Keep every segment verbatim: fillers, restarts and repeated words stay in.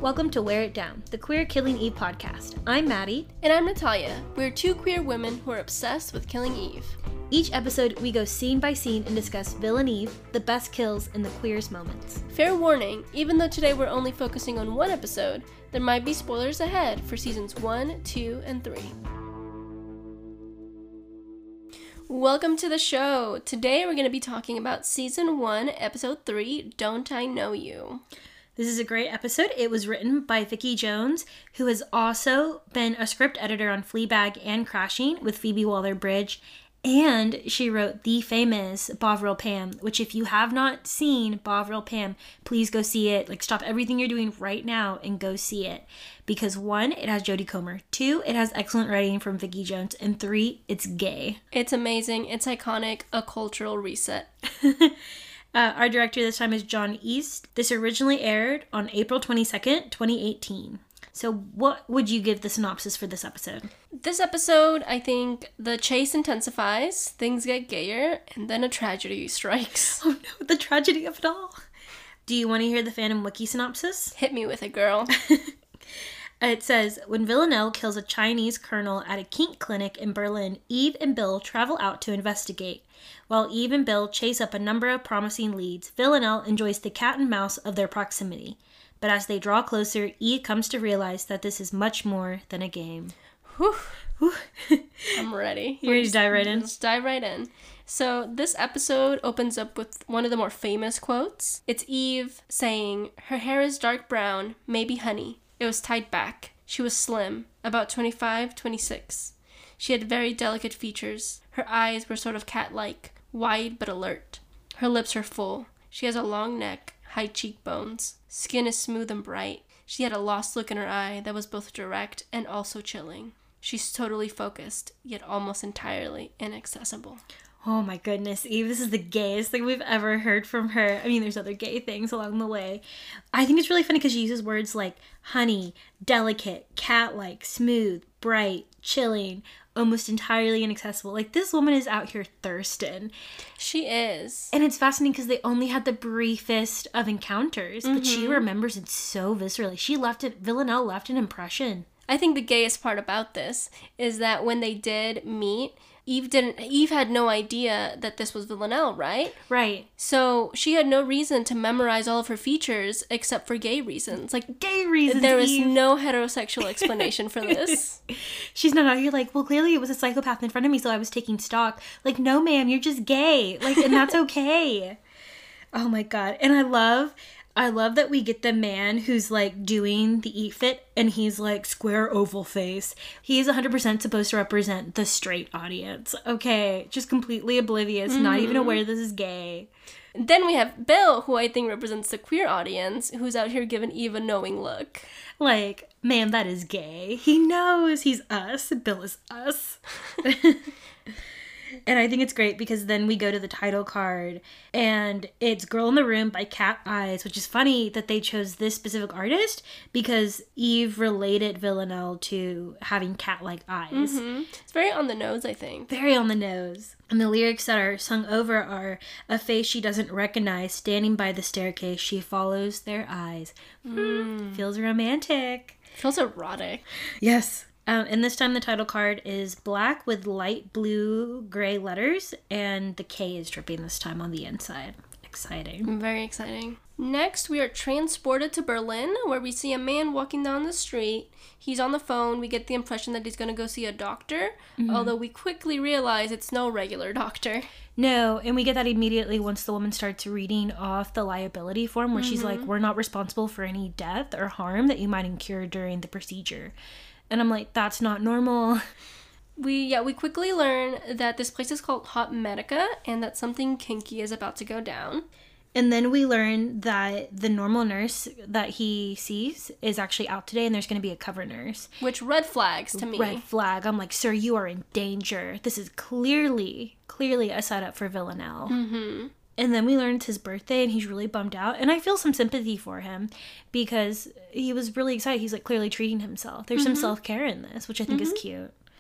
Welcome to Wear It Down, the Queer Killing Eve podcast. I'm Maddie. And I'm Natalia. We're two queer women who are obsessed with killing Eve. Each episode, we go scene by scene and discuss Villain Eve, the best kills, and the queerest moments. Fair warning, even though today we're only focusing on one episode, there might be spoilers ahead for seasons one, two, and three. Welcome to the show. Today we're going to be talking about season one, episode three, Don't I Know You? This is a great episode. It was written by Vicky Jones, who has also been a script editor on Fleabag and Crashing with Phoebe Waller-Bridge, and she wrote the famous Bovril Pam, which if you have not seen Bovril Pam, please go see it. Like, stop everything you're doing right now and go see it. Because one, it has Jodie Comer. Two, it has excellent writing from Vicky Jones. And three, it's gay. It's amazing. It's iconic. A cultural reset. Uh, our director this time is John East. This originally aired on April twenty-second, twenty eighteen. So what would you give the synopsis for this episode? This episode, I think the chase intensifies, things get gayer, and then a tragedy strikes. Oh no, the tragedy of it all. Do you want to hear the Phantom Wiki synopsis? Hit me with it, girl. It says, when Villanelle kills a Chinese colonel at a kink clinic in Berlin, Eve and Bill travel out to investigate. While Eve and Bill chase up a number of promising leads, Villanelle enjoys the cat and mouse of their proximity. But as they draw closer, Eve comes to realize that this is much more than a game. Whew. Whew. I'm ready. You ready to dive right in? Let's dive right in. So this episode opens up with one of the more famous quotes. It's Eve saying, "Her hair is dark brown, maybe honey. It was tied back. She was slim, about twenty-five, twenty-six. She had very delicate features. Her eyes were sort of cat-like, wide but alert. Her lips are full. She has a long neck, high cheekbones. Skin is smooth and bright. She had a lost look in her eye that was both direct and also chilling. She's totally focused, yet almost entirely inaccessible." Oh my goodness, Eve, this is the gayest thing we've ever heard from her. I mean, there's other gay things along the way. I think it's really funny because she uses words like honey, delicate, cat-like, smooth, bright, chilling, almost entirely inaccessible. Like, this woman is out here thirsting. She is. And it's fascinating because they only had the briefest of encounters, mm-hmm. but she remembers it so viscerally. She left it, Villanelle left an impression. I think the gayest part about this is that when they did meet, Eve didn't. Eve had no idea that this was Villanelle, right? Right. So she had no reason to memorize all of her features except for gay reasons. Like, gay reasons. There was Eve. no heterosexual explanation for this. She's not out here like, well, clearly it was a psychopath in front of me, so I was taking stock. Like, no, ma'am, you're just gay. Like, and that's okay. Oh my god. And I love. I love that we get the man who's, like, doing the eat fit, and he's, like, square oval face. He's one hundred percent supposed to represent the straight audience. Okay, just completely oblivious, mm-hmm. not even aware this is gay. Then we have Bill, who I think represents the queer audience, who's out here giving Eve a knowing look. Like, ma'am, that is gay. He knows he's us. Bill is us. And I think it's great because then we go to the title card and it's Girl in the Room by Cat Eyes, which is funny that they chose this specific artist because Eve related Villanelle to having cat-like eyes. Mm-hmm. It's very on the nose, I think. Very on the nose. And the lyrics that are sung over are, a face she doesn't recognize, standing by the staircase, she follows their eyes. Mm. Feels romantic. Feels erotic. Yes. Um, and this time the title card is black with light blue gray letters, and the K is dripping this time on the inside. Exciting. Very exciting. Next, we are transported to Berlin, where we see a man walking down the street. He's on the phone. We get the impression that he's going to go see a doctor, mm-hmm. although we quickly realize it's no regular doctor. No, and we get that immediately once the woman starts reading off the liability form, where mm-hmm. she's like, we're not responsible for any death or harm that you might incur during the procedure. And I'm like, that's not normal. We, yeah, we quickly learn that this place is called Hot Medica and that something kinky is about to go down. And then we learn that the normal nurse that he sees is actually out today and there's going to be a cover nurse. Which red flags to me. Red flag. I'm like, sir, you are in danger. This is clearly, clearly a setup for Villanelle. Mm-hmm. And then we learned it's his birthday and he's really bummed out. And I feel some sympathy for him because he was really excited. He's like clearly treating himself. There's mm-hmm. some self-care in this, which I think mm-hmm. is cute.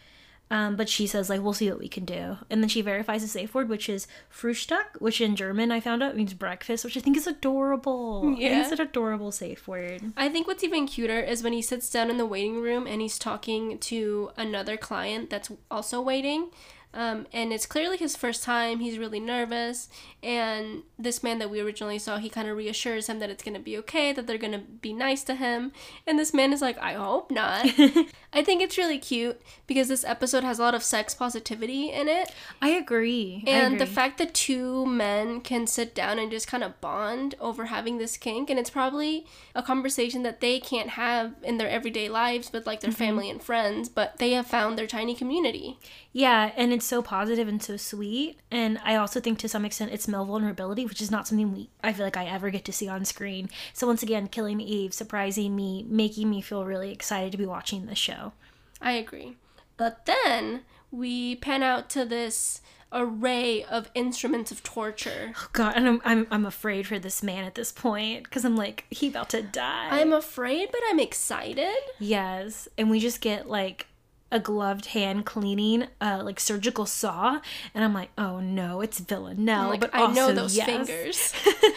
Um, but she says, like, we'll see what we can do. And then she verifies a safe word, which is Frühstück, which in German I found out means breakfast, which I think is adorable. Yeah. I think it's an adorable safe word. I think what's even cuter is when he sits down in the waiting room and he's talking to another client that's also waiting. Um, and it's clearly his first time. He's really nervous. And this man that we originally saw, he kind of reassures him that it's going to be okay, that they're going to be nice to him. And this man is like, I hope not. I think it's really cute because this episode has a lot of sex positivity in it. I agree. I And agree. the fact that two men can sit down and just kind of bond over having this kink, and it's probably a conversation that they can't have in their everyday lives with like their Mm-hmm. family and friends, but they have found their tiny community. Yeah, and it's so positive and so sweet. And I also think to some extent it's male vulnerability, which is not something we I feel like I ever get to see on screen. So once again, Killing Eve, surprising me, making me feel really excited to be watching this show. I agree. But then we pan out to this array of instruments of torture. Oh God, and I'm I'm, I'm afraid for this man at this point because I'm like, he about to die. I'm afraid, but I'm excited. Yes, and we just get like a gloved hand cleaning, uh, like surgical saw, and I'm like, oh no, it's Villanelle. I'm like, but I know also, those yes. fingers.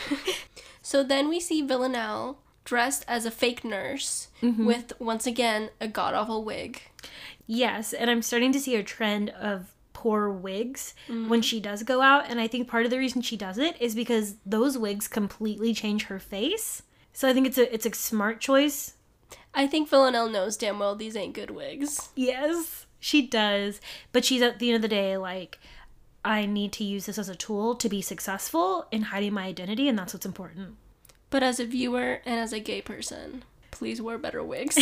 So then we see Villanelle dressed as a fake nurse Mm-hmm. with, once again, a god-awful wig. Yes, and I'm starting to see a trend of poor wigs when she does go out, and I think part of the reason she does it is because those wigs completely change her face. So I think it's a it's a smart choice. I think Villanelle knows damn well these ain't good wigs. Yes, she does. But she's at the end of the day like, I need to use this as a tool to be successful in hiding my identity, and that's what's important. But as a viewer and as a gay person, please wear better wigs.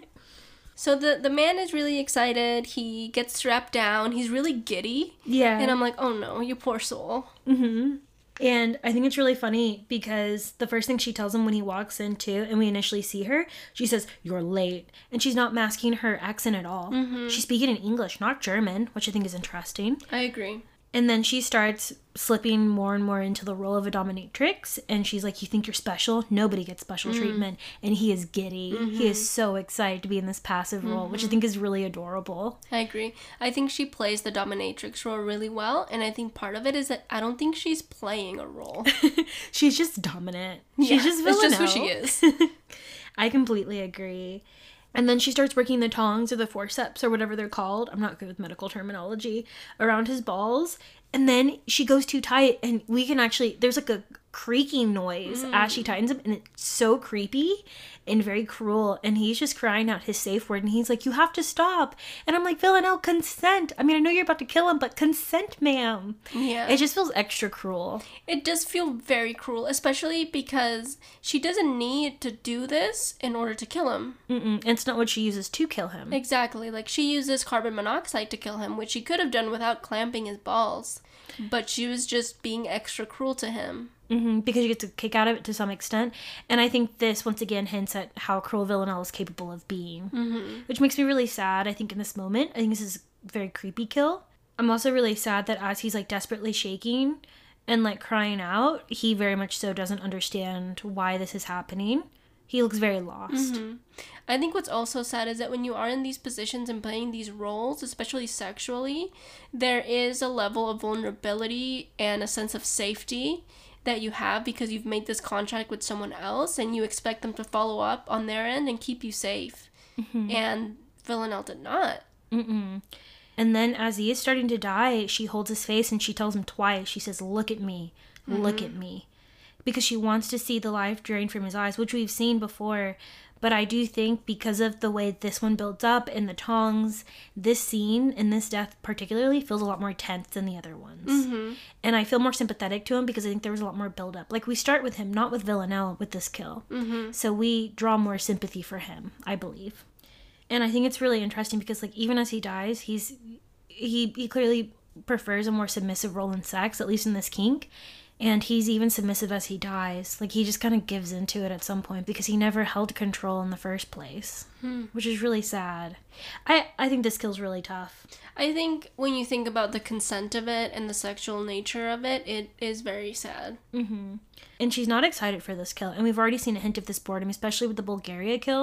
So the, the man is really excited. He gets strapped down. He's really giddy. Yeah. And I'm like, oh no, you poor soul. Mm-hmm. And I think it's really funny because the first thing she tells him when he walks in too, and we initially see her, she says, "You're late." And she's not masking her accent at all. Mm-hmm. She's speaking in English, not German, which I think is interesting. I agree. And then she starts slipping more and more into the role of a dominatrix. And she's like, you think you're special? Nobody gets special Mm. treatment. And he is giddy. Mm-hmm. He is so excited to be in this passive role, which I think is really adorable. I agree. I think she plays the dominatrix role really well. And I think part of it is that I don't think she's playing a role. She's just dominant. Yeah, She's just it's just who Villanelle. she is. I completely agree. And then she starts working the tongs or the forceps or whatever they're called. I'm not good with medical terminology. Around his balls. And then she goes too tight and we can actually, there's like a creaking noise Mm. as she tightens him. And it's so creepy and very cruel. And he's just crying out his safe word. And he's like, you have to stop. And I'm like, Villanelle, consent. I mean, I know you're about to kill him, but consent, ma'am. Yeah. It just feels extra cruel. It does feel very cruel, especially because she doesn't need to do this in order to kill him. Mm-mm. It's not what she uses to kill him. Exactly. Like, she uses carbon monoxide to kill him, which she could have done without clamping his balls. But she was just being extra cruel to him. Mm-hmm, because you get to kick out of it to some extent. And I think this, once again, hints at how cruel Villanelle is capable of being. Mm-hmm. Which makes me really sad, I think, in this moment. I think this is a very creepy kill. I'm also really sad that as he's, like, desperately shaking and, like, crying out, he very much so doesn't understand why this is happening. He looks very lost. Mm-hmm. I think what's also sad is that when you are in these positions and playing these roles, especially sexually, there is a level of vulnerability and a sense of safety that you have because you've made this contract with someone else and you expect them to follow up on their end and keep you safe. Mm-hmm. And Villanelle did not. Mm-mm. And then as he is starting to die, she holds his face and she tells him twice. She says, look at me. Mm-hmm. Look at me. Because she wants to see the life drain from his eyes, which we've seen before. But I do think because of the way this one builds up and the tongs, this scene and this death particularly feels a lot more tense than the other ones. Mm-hmm. And I feel more sympathetic to him because I think there was a lot more build up. Like we start with him, not with Villanelle with this kill. Mm-hmm. So we draw more sympathy for him, I believe. And I think it's really interesting because like even as he dies, he's he he clearly prefers a more submissive role in sex, at least in this kink. And he's even submissive as he dies. Like, he just kind of gives into it at some point because he never held control in the first place. Hmm. Which is really sad. I, I think this kill's really tough. I think when you think about the consent of it and the sexual nature of it, it is very sad. Mm-hmm. And she's not excited for this kill. And we've already seen a hint of this boredom, especially with the Bulgaria kill,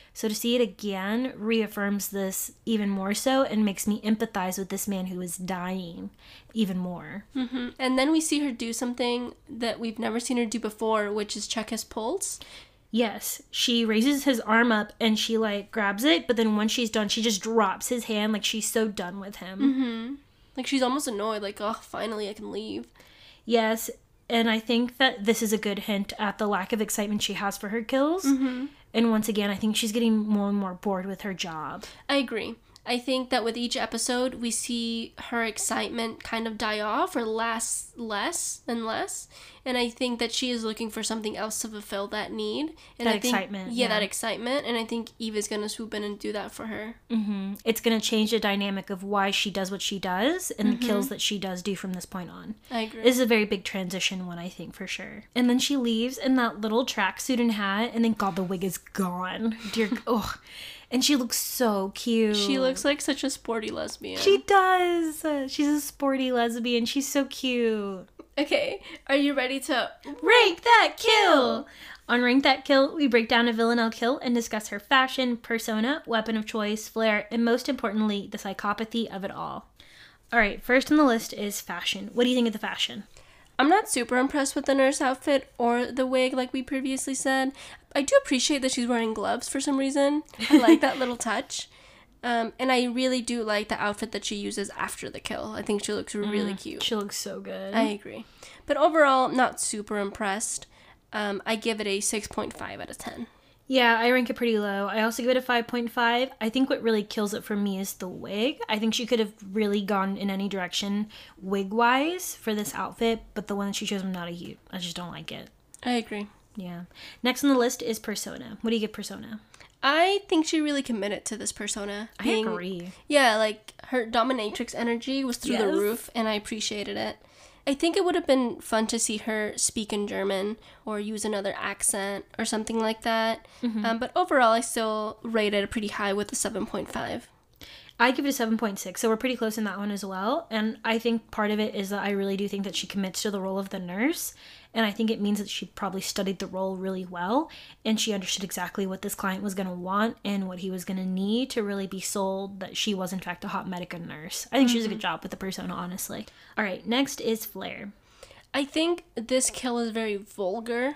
So to see it again reaffirms this even more so and makes me empathize with this man who is dying even more. Mm-hmm. And then we see her do something that we've never seen her do before, which is check his pulse. Yes, she raises his arm up and she like grabs it, but then when she's done, she just drops his hand like she's so done with him. Mm-hmm. Like she's almost annoyed, like, oh, finally I can leave. Yes, and I think that this is a good hint at the lack of excitement she has for her kills. Mm-hmm. And once again, I think she's getting more and more bored with her job. I agree. I think that with each episode, we see her excitement kind of die off or last less and less. And I think that she is looking for something else to fulfill that need. And that I think, excitement. Yeah, yeah, that excitement. And I think Eve is going to swoop in and do that for her. Mm-hmm. It's going to change the dynamic of why she does what she does and Mm-hmm. the kills that she does do from this point on. I agree. This is a very big transition one, I think, for sure. And then she leaves in that little tracksuit and hat, and then, God, the wig is gone. Dear, ugh. And she looks so cute. She looks like such a sporty lesbian. She does. She's a sporty lesbian. She's so cute. Okay, are you ready to Rank that kill? On Rank That Kill, we break down a Villanelle kill and discuss her fashion, persona, weapon of choice, flair, and most importantly, the psychopathy of it all. Alright, first on the list is fashion. What do you think of the fashion? I'm not super impressed with the nurse outfit or the wig, like we previously said. I do appreciate that she's wearing gloves for some reason. I like that little touch. Um, and I really do like the outfit that she uses after the kill. I think she looks really Mm, cute. She looks so good. I agree. But overall, not super impressed. Um, I give it a six point five out of ten. Yeah, I rank it pretty low. I also give it a five point five. I think what really kills it for me is the wig. I think she could have really gone in any direction wig-wise for this outfit, but the one that she chose, I'm not a huge. I just don't like it. I agree. Yeah. Next on the list is persona. What do you give persona? I think she really committed to this persona. I agree. Yeah, like her dominatrix energy was through the Yes. roof, and I appreciated it. I think it would have been fun to see her speak in German or use another accent or something like that. Mm-hmm. Um, but overall, I still rated it pretty high with a seven point five. I give it a seven point six, so we're pretty close in that one as well. And I think part of it is that I really do think that she commits to the role of the nurse. And I think it means that she probably studied the role really well. And she understood exactly what this client was going to want and what he was going to need to really be sold that she was, in fact, a hot medic and nurse. I think mm-hmm. she does a good job with the persona, honestly. All right, next is flair. I think this kill is very vulgar.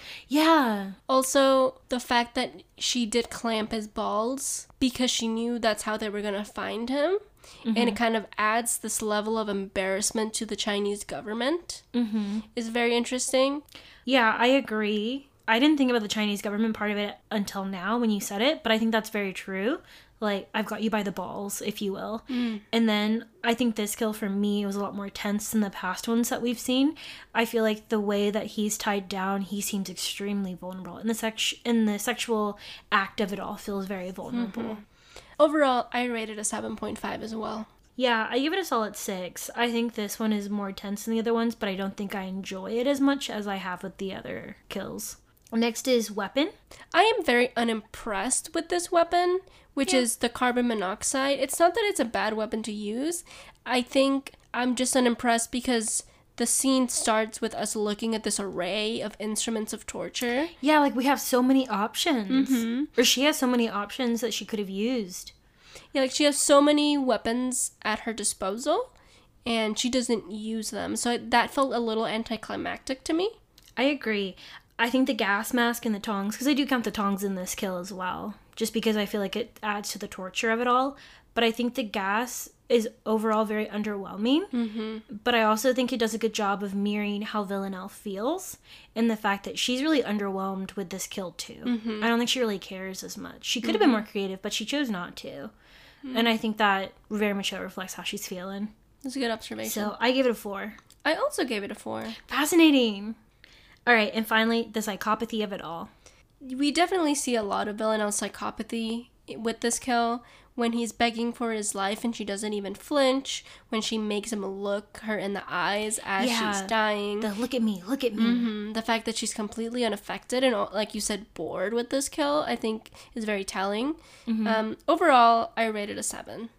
Yeah. Also, the fact that she did clamp his balls because she knew that's how they were going to find him. Mm-hmm. And it kind of adds this level of embarrassment to the Chinese government. Mm-hmm. Is very interesting. Yeah, I agree. I didn't think about the Chinese government part of it until now when you said it, but I think that's very true. Like, I've got you by the balls, if you will. Mm. And then I think this kill for me was a lot more tense than the past ones that we've seen. I feel like the way that he's tied down, he seems extremely vulnerable. And the, sex- and the sexual act of it all feels very vulnerable. Mm-hmm. Overall, I rated a seven point five as well. Yeah, I give it a solid six. I think this one is more tense than the other ones, but I don't think I enjoy it as much as I have with the other kills. Next is weapon. I am very unimpressed with this weapon, which yeah. is the carbon monoxide. It's not that it's a bad weapon to use. I think I'm just unimpressed because the scene starts with us looking at this array of instruments of torture. Yeah, like we have so many options. Mm-hmm. Or she has so many options that she could have used. Yeah, like she has so many weapons at her disposal, and she doesn't use them. So that felt a little anticlimactic to me. I agree. I think the gas mask and the tongs, because I do count the tongs in this kill as well, just because I feel like it adds to the torture of it all. But I think the gas is overall very underwhelming. Mm-hmm. But I also think it does a good job of mirroring how Villanelle feels and the fact that she's really underwhelmed with this kill too. Mm-hmm. I don't think she really cares as much. She could have mm-hmm. been more creative, but she chose not to. Mm-hmm. And I think that very much so reflects how she's feeling. That's a good observation. So I give it a four. I also gave it a four. Fascinating. All right, and finally, the psychopathy of it all. We definitely see a lot of Villanelle's psychopathy with this kill. When he's begging for his life and she doesn't even flinch. When she makes him look her in the eyes as yeah, she's dying. The look at me, look at me. Mm-hmm. The fact that she's completely unaffected and, like you said, bored with this kill, I think is very telling. Mm-hmm. Um, overall, I rated a seven.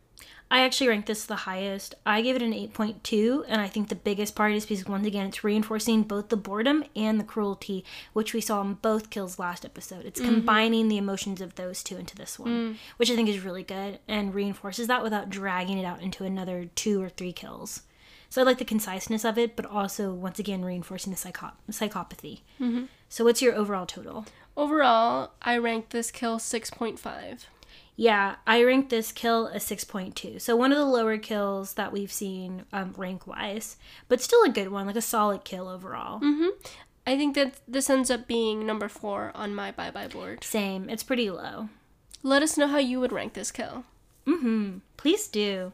I actually ranked this the highest. I gave it an eight point two, and I think the biggest part is because, once again, it's reinforcing both the boredom and the cruelty, which we saw in both kills last episode. It's mm-hmm. combining the emotions of those two into this one, mm. which I think is really good and reinforces that without dragging it out into another two or three kills. So I like the conciseness of it, but also, once again, reinforcing the psycho- psychopathy. Mm-hmm. So what's your overall total? Overall, I ranked this kill six point five. Yeah, I ranked this kill a six point two. So one of the lower kills that we've seen um, rank-wise, but still a good one, like a solid kill overall. Mm-hmm. I think that this ends up being number four on my bye-bye board. Same. It's pretty low. Let us know how you would rank this kill. Mm-hmm. Please do.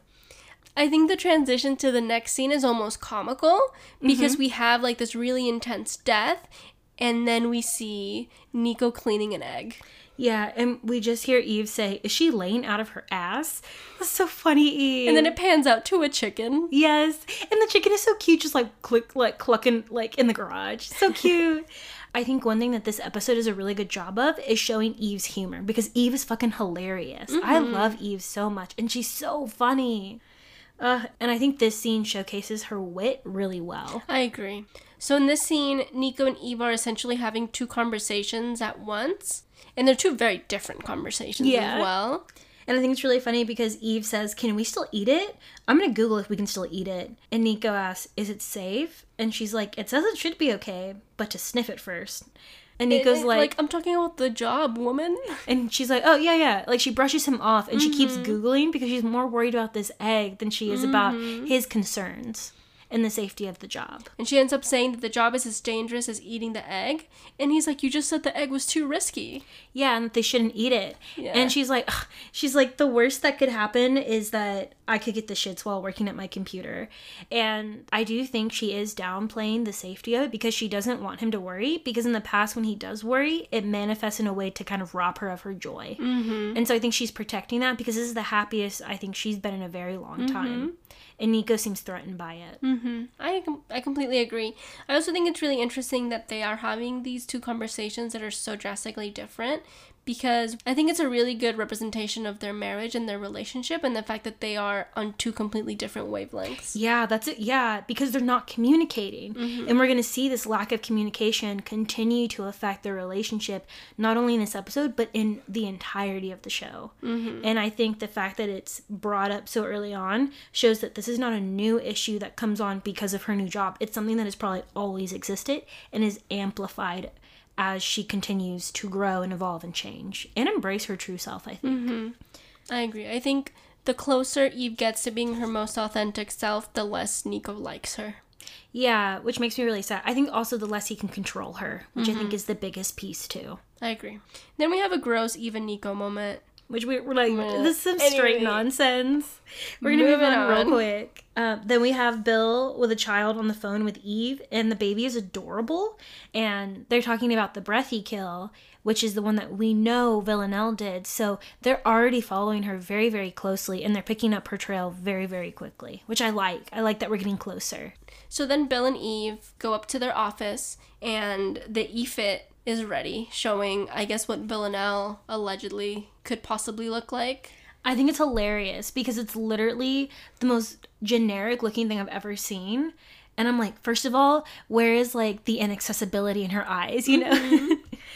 I think the transition to the next scene is almost comical because mm-hmm. we have like this really intense death and then we see Nico cleaning an egg. Yeah, and we just hear Eve say, is she laying out of her ass? That's so funny, Eve. And then it pans out to a chicken. Yes, and the chicken is so cute, just like click, like clucking like in the garage. So cute. I think one thing that this episode does a really good job of is showing Eve's humor because Eve is fucking hilarious. Mm-hmm. I love Eve so much, and she's so funny. Uh, and I think this scene showcases her wit really well. I agree. So in this scene, Nico and Eve are essentially having two conversations at once. And they're two very different conversations yeah. as well. And I think it's really funny because Eve says, can we still eat it? I'm going to Google if we can still eat it. And Nico asks, is it safe? And she's like, it says it should be okay, but to sniff it first. And Nico's it, like, like, I'm talking about the job, woman. And she's like, oh, yeah, yeah. Like, she brushes him off and mm-hmm. she keeps Googling because she's more worried about this egg than she is mm-hmm. about his concerns and the safety of the job. And she ends up saying that the job is as dangerous as eating the egg. And he's like, you just said the egg was too risky. Yeah, and that they shouldn't eat it. Yeah. And she's like, ugh. she's like, the worst that could happen is that I could get the shits while working at my computer. And I do think she is downplaying the safety of it because she doesn't want him to worry. Because in the past, when he does worry, it manifests in a way to kind of rob her of her joy. Mm-hmm. And so I think she's protecting that because this is the happiest I think she's been in a very long mm-hmm. time. And Nico seems threatened by it. Mm-hmm. I com- I completely agree. I also think it's really interesting that they are having these two conversations that are so drastically different because I think it's a really good representation of their marriage and their relationship and the fact that they are on two completely different wavelengths. Yeah, that's it. Yeah, because they're not communicating. Mm-hmm. And we're going to see this lack of communication continue to affect their relationship, not only in this episode, but in the entirety of the show. Mm-hmm. And I think the fact that it's brought up so early on shows that this is not a new issue that comes on because of her new job. It's something that has probably always existed and is amplified as she continues to grow and evolve and change and embrace her true self, I think. Mm-hmm. I agree. I think the closer Eve gets to being her most authentic self, the less Nico likes her. Yeah, which makes me really sad. I think also the less he can control her, which mm-hmm. I think is the biggest piece too. I agree. Then we have a gross Eve and Nico moment. Which we, we're like, yeah. this is some anyway, straight nonsense. We're going to move on, on real quick. Uh, then we have Bill with a child on the phone with Eve, and the baby is adorable. And they're talking about the breathy kill, which is the one that we know Villanelle did. So they're already following her very, very closely, and they're picking up her trail very, very quickly, which I like. I like that we're getting closer. So then Bill and Eve go up to their office, and the E-Fit is ready, showing, I guess, what Villanelle allegedly could possibly look like. I think it's hilarious because it's literally the most generic looking thing I've ever seen. And I'm like, first of all, where is like the inaccessibility in her eyes, you know? Mm-hmm.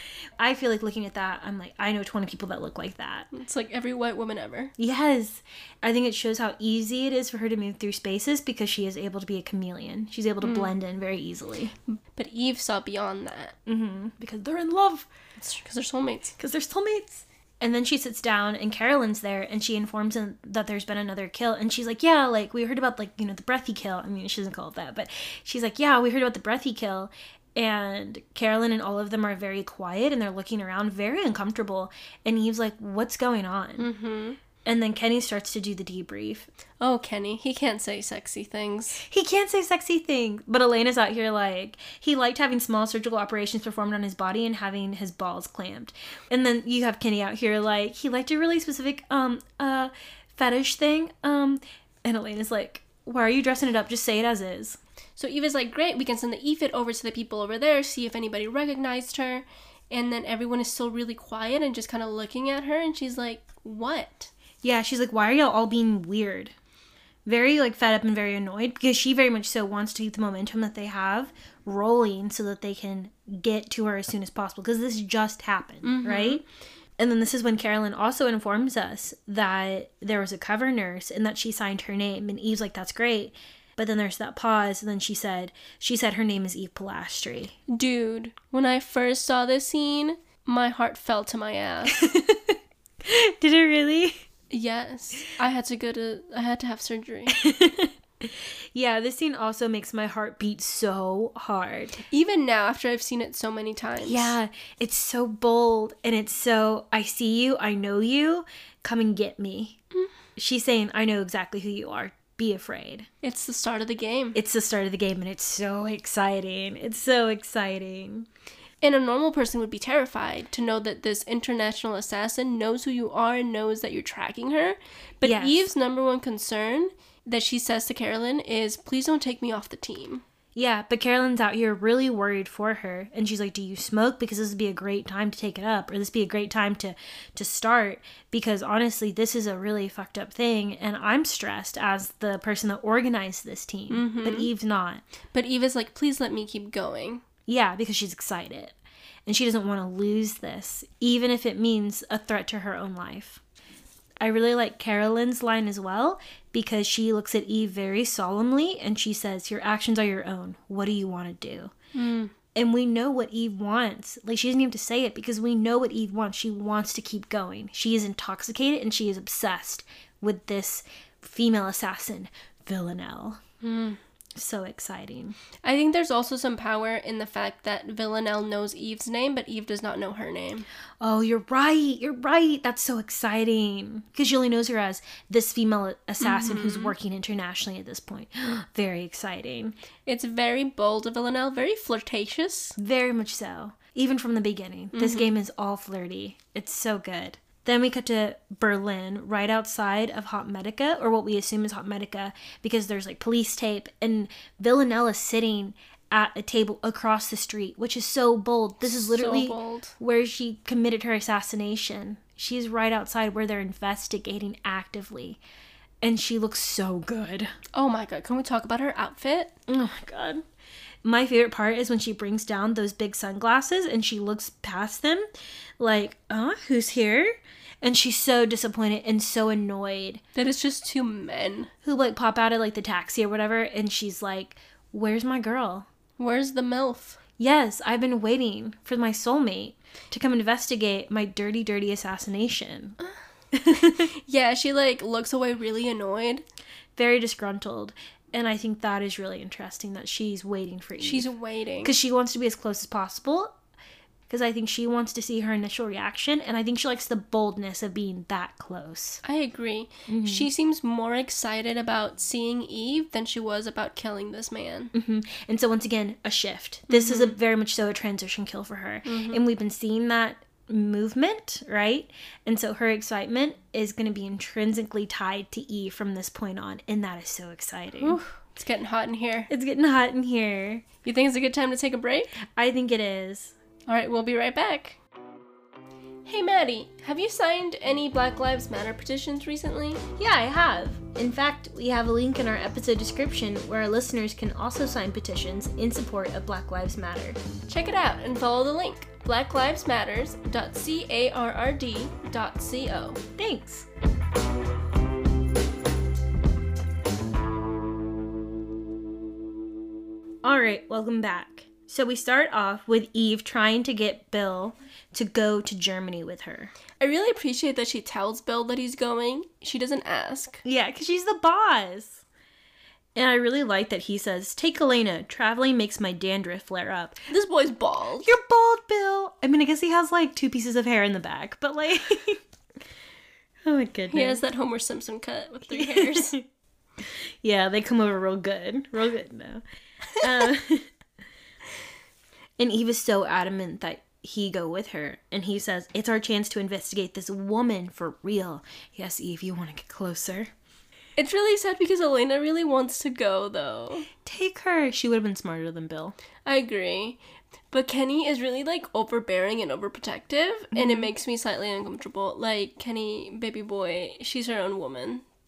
I feel like looking at that, I'm like, I know twenty people that look like that. It's like every white woman ever. Yes. I think it shows how easy it is for her to move through spaces because she is able to be a chameleon. She's able to mm. blend in very easily. But Eve saw beyond that. Mm-hmm. Because they're in love. Because they're soulmates. Because they're soulmates. And then she sits down and Carolyn's there and she informs him that there's been another kill. And she's like, yeah, like we heard about like, you know, the breathy kill. I mean, she doesn't call it that, but she's like, yeah, we heard about the breathy kill. And Carolyn and all of them are very quiet and they're looking around very uncomfortable. And Eve's like, what's going on? Mm-hmm. And then Kenny starts to do the debrief. Oh, Kenny. He can't say sexy things. He can't say sexy things. But Elena's out here like, he liked having small surgical operations performed on his body and having his balls clamped. And then you have Kenny out here like, he liked a really specific um uh fetish thing. Um, and Elena's like, why are you dressing it up? Just say it as is. So Eva's like, great, we can send the E-Fit over to the people over there, see if anybody recognized her. And then everyone is still really quiet and just kind of looking at her. And she's like, what? Yeah, she's like, why are y'all all being weird? very like fed up and very annoyed because she very much so wants to keep the momentum that they have rolling so that they can get to her as soon as possible because this just happened, mm-hmm. right? And then this is when Carolyn also informs us that there was a cover nurse and that she signed her name. And Eve's like, that's great. But then there's that pause. And then she said, she said her name is Eve Polastri. Dude, when I first saw this scene, my heart fell to my ass. Did it really? Yes. I had to go to, I had to have surgery. Yeah, this scene also makes my heart beat so hard. Even now, after I've seen it so many times. Yeah, it's so bold and it's so, I see you, I know you, come and get me. Mm. She's saying, I know exactly who you are. Be afraid. It's the start of the game. It's the start of the game and it's so exciting. It's so exciting. And a normal person would be terrified to know that this international assassin knows who you are and knows that you're tracking her. But yes. Eve's number one concern that she says to Carolyn is, please don't take me off the team. Yeah, but Carolyn's out here really worried for her. And she's like, do you smoke? Because this would be a great time to take it up. Or this would be a great time to, to start. Because honestly, this is a really fucked up thing. And I'm stressed as the person that organized this team. Mm-hmm. But Eve's not. But Eve is like, please let me keep going. Yeah, because she's excited. And she doesn't want to lose this, even if it means a threat to her own life. I really like Carolyn's line as well, because she looks at Eve very solemnly and she says, your actions are your own. What do you want to do? Mm. And we know what Eve wants. Like, she doesn't even have to say it because we know what Eve wants. She wants to keep going. She is intoxicated and she is obsessed with this female assassin, Villanelle. Mm. So exciting. I think there's also some power in the fact that Villanelle knows Eve's name, but Eve does not know her name. Oh, you're right. You're right. That's so exciting. Because she only knows her as this female assassin mm-hmm. who's working internationally at this point. Very exciting. It's very bold of Villanelle. Very flirtatious. Very much so. Even from the beginning. Mm-hmm. This game is all flirty. It's so good. Then we cut to Berlin, right outside of Hot Medica, or what we assume is Hot Medica, because there's like police tape, and Villanelle is sitting at a table across the street, which is so bold. This is literally so bold. Where she committed her assassination. She's right outside where they're investigating actively, and she looks so good. Oh my god, can we talk about her outfit? Oh my god. My favorite part is when she brings down those big sunglasses and she looks past them like, oh, who's here? And she's so disappointed and so annoyed. That it's just two men. Who, like, pop out of, like, the taxi or whatever, and she's like, where's my girl? Where's the MILF? Yes, I've been waiting for my soulmate to come investigate my dirty, dirty assassination. Yeah, she, like, looks away really annoyed. Very disgruntled. And I think that is really interesting that she's waiting for Eve. She's waiting. Because she wants to be as close as possible. Because I think she wants to see her initial reaction. And I think she likes the boldness of being that close. I agree. Mm-hmm. She seems more excited about seeing Eve than she was about killing this man. Mm-hmm. And so once again, a shift. This mm-hmm. is a very much so a transition kill for her. Mm-hmm. And we've been seeing that movement, right? And so her excitement is going to be intrinsically tied to Eve from this point on, and that is so exciting. Ooh, it's getting hot in here. It's getting hot in here. You think it's a good time to take a break? I think it is. All right, we'll be right back. Hey Maddie, have you signed any Black Lives Matter petitions recently? Yeah, I have. In fact, we have a link in our episode description where our listeners can also sign petitions in support of Black Lives Matter. Check it out and follow the link, black lives matters dot carrd dot co. Thanks. All right, welcome back. So we start off with Eve trying to get Bill to go to Germany with her. I really appreciate that she tells Bill that he's going. She doesn't ask. Yeah, because she's the boss. And I really like that he says, take Elena, traveling makes my dandruff flare up. This boy's bald. You're bald, Bill. I mean, I guess he has like two pieces of hair in the back, but like, oh my goodness. He has that Homer Simpson cut with three hairs. Yeah, they come over real good. Real good now. Uh, and Eve is so adamant that he go with her. And he says, it's our chance to investigate this woman for real. Yes, Eve, you want to get closer. It's really sad because Elena really wants to go, though. Take her. She would have been smarter than Bill. I agree. But Kenny is really, like, overbearing and overprotective, mm-hmm. and it makes me slightly uncomfortable. Like, Kenny, baby boy, she's her own woman.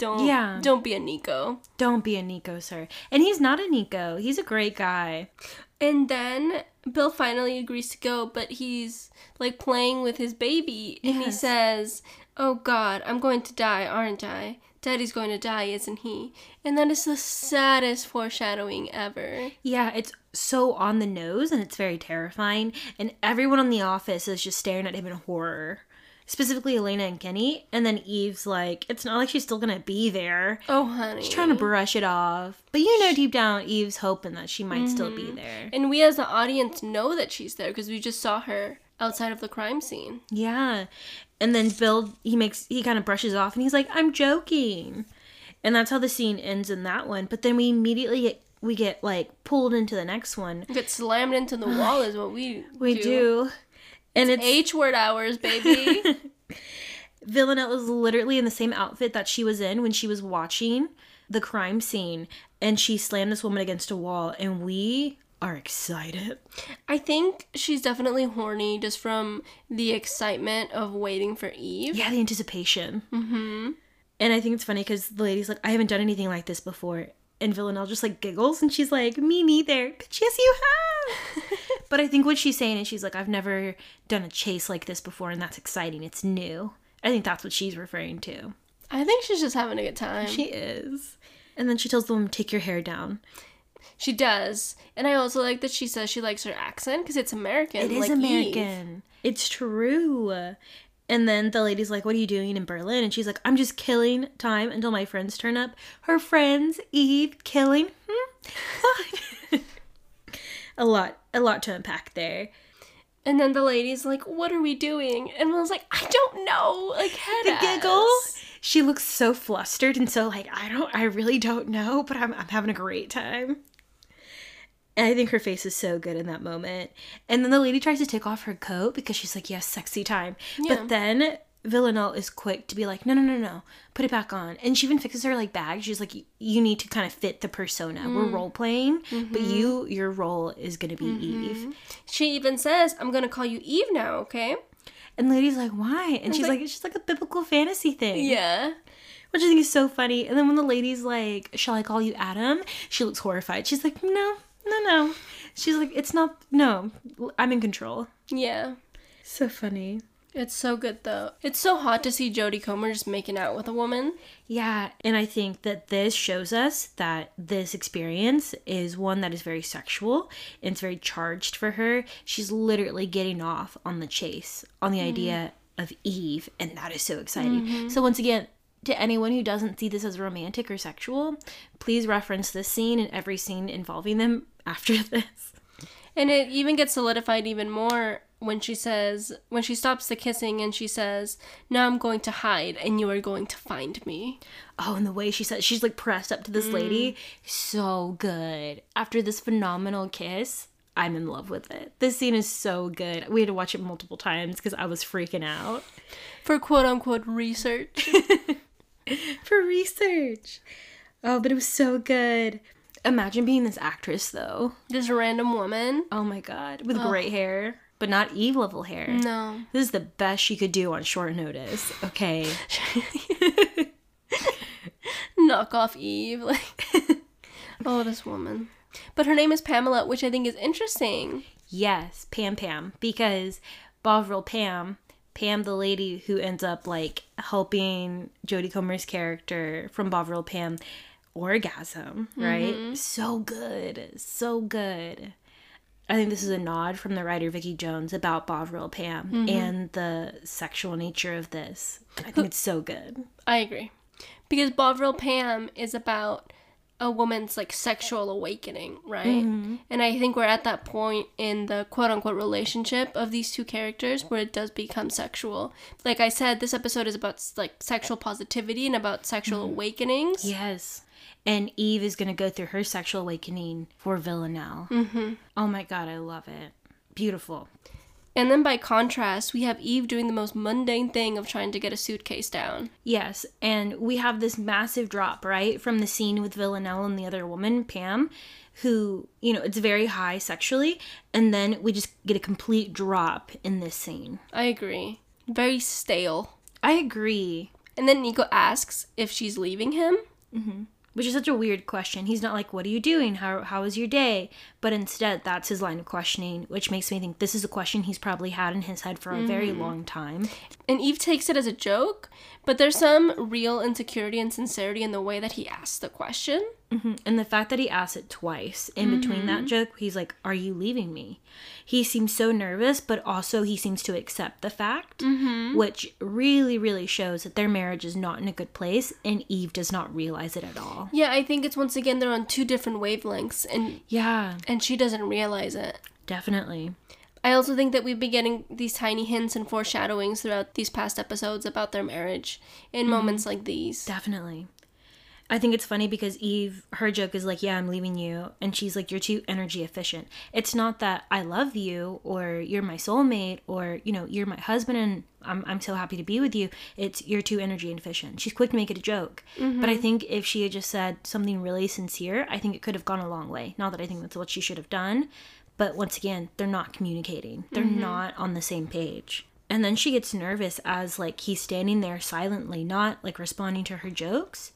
Don't, Yeah. don't be a Nico. Don't be a Nico, sir. And he's not a Nico. He's a great guy. And then Bill finally agrees to go, but he's like playing with his baby. And he Yes. says, oh God, I'm going to die, aren't I? Daddy's going to die, isn't he? And that is the saddest foreshadowing ever. Yeah, it's so on the nose and it's very terrifying. And everyone in the office is just staring at him in horror. Specifically Elena and Kenny. And then Eve's like, it's not like she's still gonna be there. Oh, honey. She's trying to brush it off. But you know deep down Eve's hoping that she might mm-hmm. still be there. And we as the audience know that she's there because we just saw her outside of the crime scene. Yeah. And then Bill, he makes, he kind of brushes off and he's like, I'm joking. And that's how the scene ends in that one. But then we immediately get, we get like pulled into the next one. Get slammed into the wall is what we We do. do. And it's, it's H-word hours, baby. Villanelle is literally in the same outfit that she was in when she was watching the crime scene. And she slammed this woman against a wall. And we are excited. I think she's definitely horny just from the excitement of waiting for Eve. Yeah, the anticipation. Mm-hmm. And I think it's funny because the lady's like, I haven't done anything like this before. And Villanelle just like giggles and she's like, me neither. But yes, you have. But I think what she's saying is she's like, I've never done a chase like this before and that's exciting. It's new. I think that's what she's referring to. I think she's just having a good time. She is. And then she tells the woman, take your hair down. She does. And I also like that she says she likes her accent because it's American. It is like American. Eve. It's true. And then the lady's like, what are you doing in Berlin? And she's like, I'm just killing time until my friends turn up. Her friends, Eve, killing. Hmm? a lot, a lot to unpack there. And then the lady's like, what are we doing? And I was like, I don't know. Like, head The ass. giggle. She looks so flustered and so like, I don't, I really don't know, but I'm, I'm having a great time. And I think her face is so good in that moment. And then the lady tries to take off her coat because she's like, yes, sexy time. Yeah. But then Villanelle is quick to be like, no, no, no, no, put it back on. And she even fixes her like bag. She's like, you need to kind of fit the persona. Mm. We're role playing, mm-hmm. but you, your role is going to be mm-hmm. Eve. She even says, I'm going to call you Eve now, okay? And the lady's like, why? And she's like, like, it's just like a biblical fantasy thing. Yeah. Which I think is so funny. And then when the lady's like, shall I call you Adam? She looks horrified. She's like, no, no, no. She's like, it's not, no, I'm in control. Yeah. So funny. It's so good, though. It's so hot to see Jodie Comer just making out with a woman. Yeah, and I think that this shows us that this experience is one that is very sexual and it's very charged for her. She's literally getting off on the chase, on the mm. idea of Eve, and that is so exciting. Mm-hmm. So once again, to anyone who doesn't see this as romantic or sexual, please reference this scene and every scene involving them after this. And it even gets solidified even more when she says, when she stops the kissing and she says, now I'm going to hide and you are going to find me. Oh, and the way she says, she's like pressed up to this mm. lady. So good. After this phenomenal kiss, I'm in love with it. This scene is so good. We had to watch it multiple times because I was freaking out. For quote unquote research. For research. Oh, but it was so good. Imagine being this actress, though. This random woman. Oh my god. With oh. great hair. But not Eve level hair. No. This is the best she could do on short notice. Okay. Knock off Eve. Like, oh, this woman. But her name is Pamela, which I think is interesting. Yes, Pam Pam. Because Bovril Pam, Pam the lady who ends up like helping Jodie Comer's character from Bovril Pam orgasm, right? Mm-hmm. So good. So good. I think this is a nod from the writer Vicky Jones about Bovril Pam mm-hmm. and the sexual nature of this. I think it's so good. I agree. Because Bovril Pam is about a woman's like sexual awakening, right? Mm-hmm. And I think we're at that point in the quote-unquote relationship of these two characters where it does become sexual. Like I said, this episode is about like sexual positivity and about sexual mm-hmm. awakenings. Yes. And Eve is going to go through her sexual awakening for Villanelle. Mm-hmm. Oh my god, I love it. Beautiful. And then by contrast, we have Eve doing the most mundane thing of trying to get a suitcase down. Yes, and we have this massive drop, right, from the scene with Villanelle and the other woman, Pam, who, you know, it's very high sexually, and then we just get a complete drop in this scene. I agree. Very stale. I agree. And then Nico asks if she's leaving him. Mm-hmm. Which is such a weird question. He's not like, what are you doing? How how was your day? But instead, that's his line of questioning, which makes me think this is a question he's probably had in his head for a mm-hmm. very long time. And Eve takes it as a joke, but there's some real insecurity and sincerity in the way that he asks the question. Mm-hmm. And the fact that he asks it twice in mm-hmm. between that joke, he's like, are you leaving me? He seems so nervous, but also he seems to accept the fact, mm-hmm. which really, really shows that their marriage is not in a good place, and Eve does not realize it at all. Yeah, I think it's once again they're on two different wavelengths, and yeah, and she doesn't realize it. Definitely. I also think that we've been getting these tiny hints and foreshadowings throughout these past episodes about their marriage in mm-hmm. moments like these. Definitely. I think it's funny because Eve, her joke is like, yeah, I'm leaving you. And she's like, you're too energy efficient. It's not that I love you or you're my soulmate or, you know, you're my husband and I'm I'm so happy to be with you. It's you're too energy efficient. She's quick to make it a joke. Mm-hmm. But I think if she had just said something really sincere, I think it could have gone a long way. Not that I think that's what she should have done. But once again, they're not communicating. They're mm-hmm. not on the same page. And then she gets nervous as like he's standing there silently, not like responding to her jokes.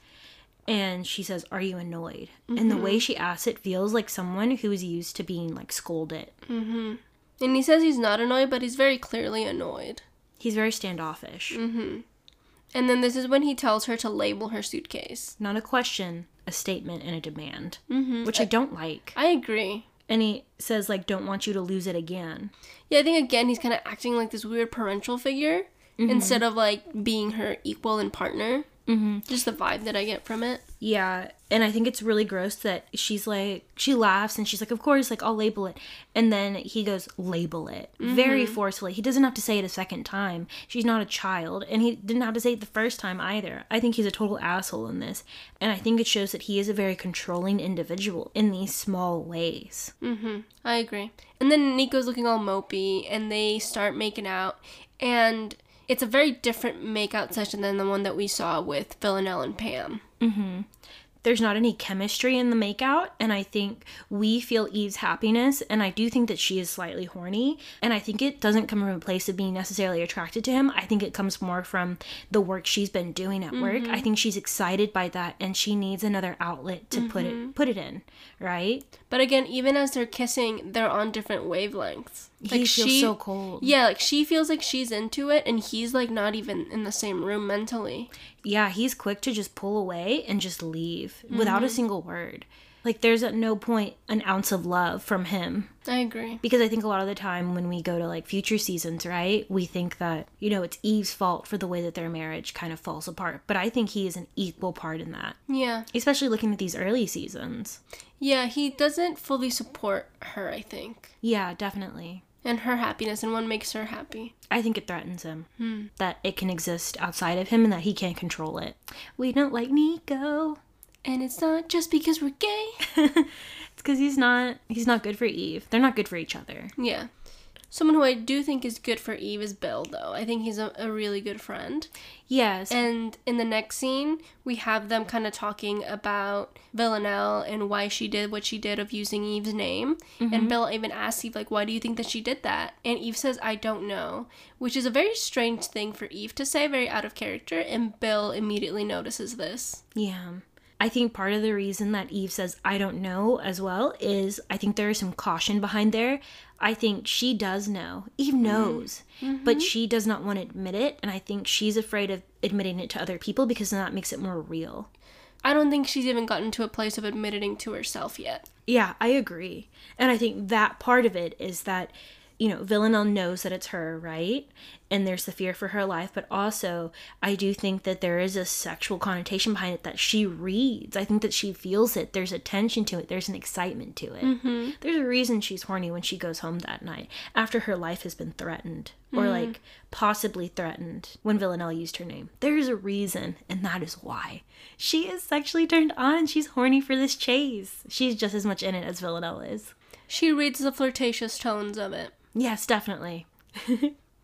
And she says, are you annoyed? Mm-hmm. And the way she asks it feels like someone who is used to being, like, scolded. Mm-hmm. And he says he's not annoyed, but he's very clearly annoyed. He's very standoffish. Mm-hmm. And then this is when he tells her to label her suitcase. Not a question, a statement, and a demand. Mm-hmm. Which I, I don't like. I agree. And he says, like, don't want you to lose it again. Yeah, I think, again, he's kind of acting like this weird parental figure. Mm-hmm. Instead of, like, being her equal and partner. Mm-hmm. Just the vibe that I get from it. Yeah, and I think it's really gross that she's like, she laughs and she's like, of course, like, I'll label it. And then he goes, label it. Mm-hmm. Very forcefully. He doesn't have to say it a second time. She's not a child. And he didn't have to say it the first time either. I think he's a total asshole in this. And I think it shows that he is a very controlling individual in these small ways. Mm-hmm. I agree. And then Nico's looking all mopey and they start making out. And it's a very different makeout session than the one that we saw with Villanelle and Pam. Mm-hmm. There's not any chemistry in the makeout, and I think we feel Eve's happiness, and I do think that she is slightly horny, and I think it doesn't come from a place of being necessarily attracted to him. I think it comes more from the work she's been doing at work. Mm-hmm. I think she's excited by that, and she needs another outlet to mm-hmm. put it put it in, right? But again, even as they're kissing, they're on different wavelengths. Like he feels she, so cold. Yeah, like she feels like she's into it, and he's like not even in the same room mentally. Yeah, he's quick to just pull away and just leave mm-hmm. without a single word. Like, there's at no point an ounce of love from him. I agree. Because I think a lot of the time when we go to, like, future seasons, right, we think that, you know, it's Eve's fault for the way that their marriage kind of falls apart. But I think he is an equal part in that. Yeah. Especially looking at these early seasons. Yeah, he doesn't fully support her, I think. Yeah, definitely. And her happiness, and what makes her happy. I think it threatens him. Hmm. That it can exist outside of him and that he can't control it. We don't like Nico. And it's not just because we're gay. It's because he's not, he's not good for Eve. They're not good for each other. Yeah. Someone who I do think is good for Eve is Bill, though. I think he's a, a really good friend. Yes. And in the next scene, we have them kind of talking about Villanelle and why she did what she did of using Eve's name. Mm-hmm. And Bill even asks Eve, like, why do you think that she did that? And Eve says, I don't know. Which is a very strange thing for Eve to say, very out of character. And Bill immediately notices this. Yeah. I think part of the reason that Eve says, I don't know, as well, is I think there is some caution behind there. I think she does know. Eve knows, mm-hmm. but she does not want to admit it. And I think she's afraid of admitting it to other people because then that makes it more real. I don't think she's even gotten to a place of admitting to herself yet. Yeah, I agree. And I think that part of it is that, you know, Villanelle knows that it's her, right? And there's the fear for her life, but also I do think that there is a sexual connotation behind it that she reads. I think that she feels it. There's a tension to it. There's an excitement to it. Mm-hmm. There's a reason she's horny when she goes home that night after her life has been threatened mm-hmm. or like possibly threatened when Villanelle used her name. There's a reason, and that is why. She is sexually turned on and she's horny for this chase. She's just as much in it as Villanelle is. She reads the flirtatious tones of it. Yes, definitely.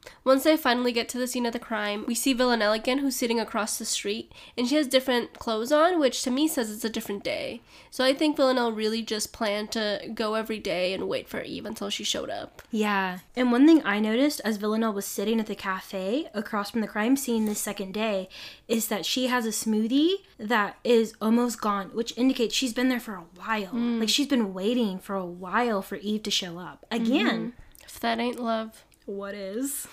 Once they finally get to the scene of the crime, we see Villanelle again, who's sitting across the street, and she has different clothes on, which to me says it's a different day. So I think Villanelle really just planned to go every day and wait for Eve until she showed up. Yeah. And one thing I noticed as Villanelle was sitting at the cafe across from the crime scene this second day is that she has a smoothie that is almost gone, which indicates she's been there for a while. Mm. Like, she's been waiting for a while for Eve to show up again. Mm-hmm. If that ain't love. What is?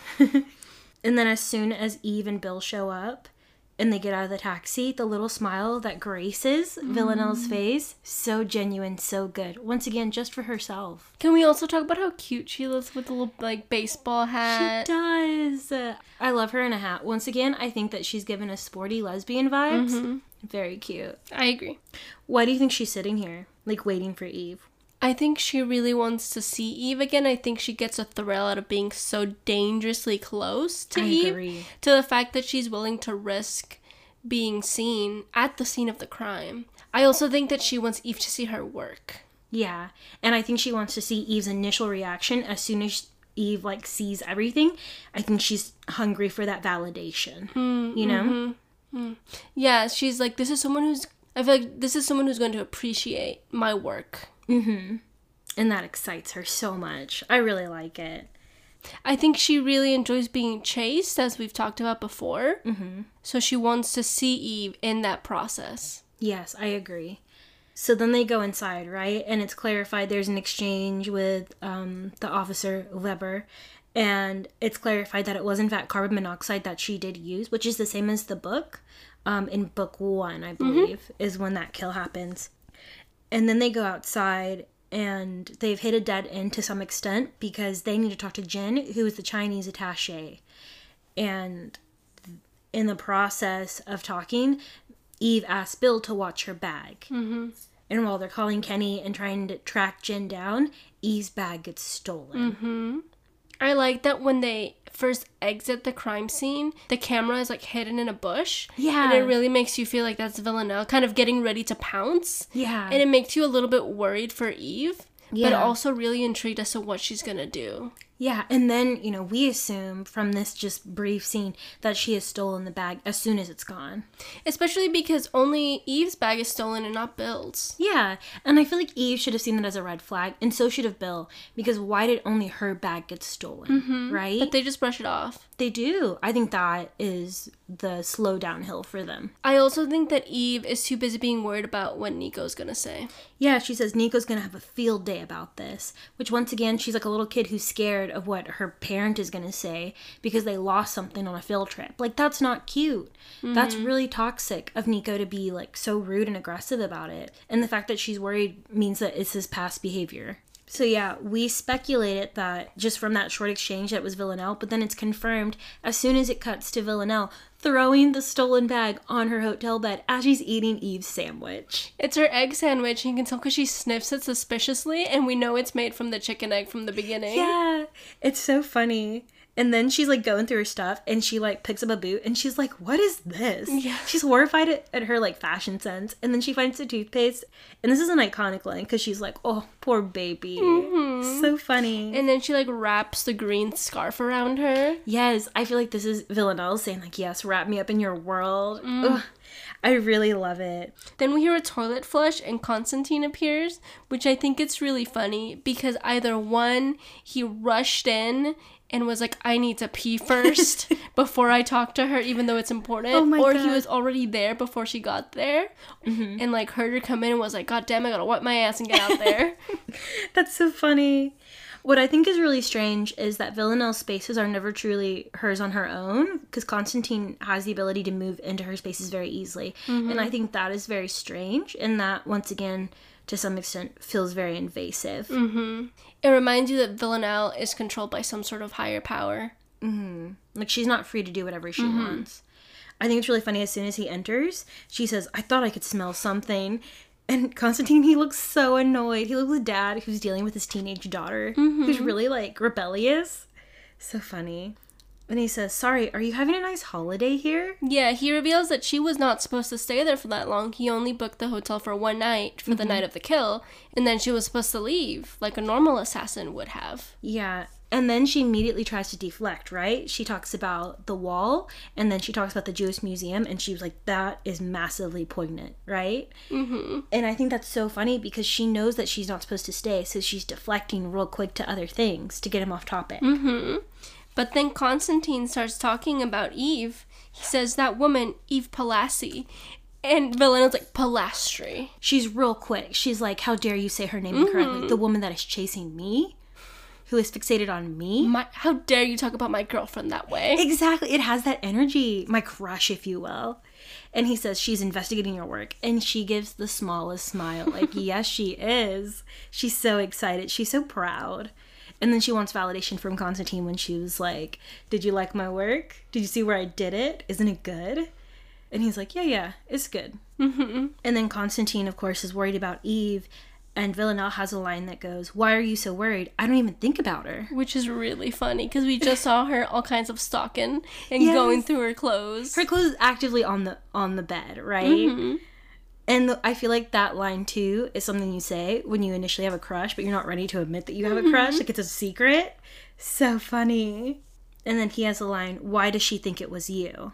And then as soon as Eve and Bill show up and they get out of the taxi, the little smile that graces mm. Villanelle's face, so genuine, so good. Once again, just for herself. Can we also talk about how cute she looks with the little, like, baseball hat? She does. I love her in a hat. Once again, I think that she's given us sporty lesbian vibes. Mm-hmm. Very cute. I agree. Why do you think she's sitting here, like, waiting for Eve? I think she really wants to see Eve again. I think she gets a thrill out of being so dangerously close to I Eve. Agree. To the fact that she's willing to risk being seen at the scene of the crime. I also think that she wants Eve to see her work. Yeah, and I think she wants to see Eve's initial reaction as soon as Eve, like, sees everything. I think she's hungry for that validation, mm, you know? Mm-hmm. Mm. Yeah, she's like, this is someone who's, I feel like this is someone who's going to appreciate my work. Mm-hmm. And that excites her so much. I really like it. I think she really enjoys being chased, as we've talked about before. Mm-hmm. So she wants to see Eve in that process. Yes, I agree. So then they go inside, right? And it's clarified there's an exchange with um, the officer, Weber. And it's clarified that it was, in fact, carbon monoxide that she did use, which is the same as the book. Um, in book one, I believe, mm-hmm. is when that kill happens. And then they go outside, and they've hit a dead end to some extent because they need to talk to Jen, who is the Chinese attaché. And in the process of talking, Eve asks Bill to watch her bag. Mm-hmm. And while they're calling Kenny and trying to track Jen down, Eve's bag gets stolen. Mm-hmm. I like that when they first exit the crime scene, the camera is, like, hidden in a bush. Yeah. And it really makes you feel like that's Villanelle kind of getting ready to pounce. Yeah. And it makes you a little bit worried for Eve, yeah. but also really intrigued as to what she's gonna do. Yeah, and then, you know, we assume from this just brief scene that she has stolen the bag as soon as it's gone. Especially because only Eve's bag is stolen and not Bill's. Yeah, and I feel like Eve should have seen that as a red flag, and so should have Bill, because why did only her bag get stolen, mm-hmm. right? But they just brush it off. They do. I think that is the slow downhill for them. I also think that Eve is too busy being worried about what Nico's gonna say. Yeah, she says Nico's gonna have a field day about this, which once again, she's like a little kid who's scared of what her parent is gonna say because they lost something on a field trip. Like, that's not cute. Mm-hmm. That's really toxic of Nico to be, like, so rude and aggressive about it. And the fact that she's worried means that it's his past behavior. So yeah, we speculated that just from that short exchange that it was Villanelle, but then it's confirmed as soon as it cuts to Villanelle throwing the stolen bag on her hotel bed as she's eating Eve's sandwich. It's her egg sandwich, and you can tell because she sniffs it suspiciously, and we know it's made from the chicken egg from the beginning. Yeah, it's so funny. And then she's, like, going through her stuff, and she, like, picks up a boot, and she's like, what is this? Yeah. She's horrified at, at her, like, fashion sense. And then she finds the toothpaste, and this is an iconic line, because she's like, oh, poor baby. Mm-hmm. So funny. And then she, like, wraps the green scarf around her. Yes, I feel like this is Villanelle saying, like, yes, wrap me up in your world. Mm. Ugh, I really love it. Then we hear a toilet flush, and Constantine appears, which I think it's really funny, because either one, he rushed in and was like, I need to pee first before I talk to her, even though it's important. Oh my or God. He was already there before she got there, mm-hmm. and, like, heard her come in and was like, God damn, I gotta wipe my ass and get out there. That's so funny. What I think is really strange is that Villanelle's spaces are never truly hers on her own, because Constantine has the ability to move into her spaces very easily. Mm-hmm. And I think that is very strange, and that, once again, to some extent, feels very invasive. Mm-hmm. It reminds you that Villanelle is controlled by some sort of higher power. Mm-hmm. Like, she's not free to do whatever she mm-hmm. wants. I think it's really funny, as soon as he enters, she says, I thought I could smell something. And Constantine, he looks so annoyed. He looks like a dad who's dealing with his teenage daughter, mm-hmm. who's really, like, rebellious. So funny. And he says, sorry, are you having a nice holiday here? Yeah, he reveals that she was not supposed to stay there for that long. He only booked the hotel for one night for mm-hmm. the night of the kill, and then she was supposed to leave, like a normal assassin would have. Yeah, And then she immediately tries to deflect, right? She talks about the wall, and then she talks about the Jewish museum, and she was like, that is massively poignant, right? Mm-hmm. And I think that's so funny because she knows that she's not supposed to stay, so she's deflecting real quick to other things to get him off topic. Mm-hmm. But then Constantine starts talking about Eve. He says, that woman, Eve Pelassi. And Villanelle's like, Pilastri. She's real quick. She's like, how dare you say her name incorrectly? Mm-hmm. The woman that is chasing me? Who is fixated on me? My, how dare you talk about my girlfriend that way? Exactly. It has that energy. My crush, if you will. And he says, she's investigating your work. And she gives the smallest smile. Like, yes, she is. She's so excited. She's so proud. And then she wants validation from Constantine when she was like, did you like my work? Did you see where I did it? Isn't it good? And he's like, yeah, yeah, it's good. Mm-hmm. And then Constantine, of course, is worried about Eve. And Villanelle has a line that goes, why are you so worried? I don't even think about her. Which is really funny because we just saw her all kinds of stalking and yes. going through her clothes. Her clothes is actively on the on the bed, right? Mm-hmm. And the, I feel like that line, too, is something you say when you initially have a crush, but you're not ready to admit that you have a crush. Mm-hmm. Like, it's a secret. So funny. And then he has a line, why does she think it was you?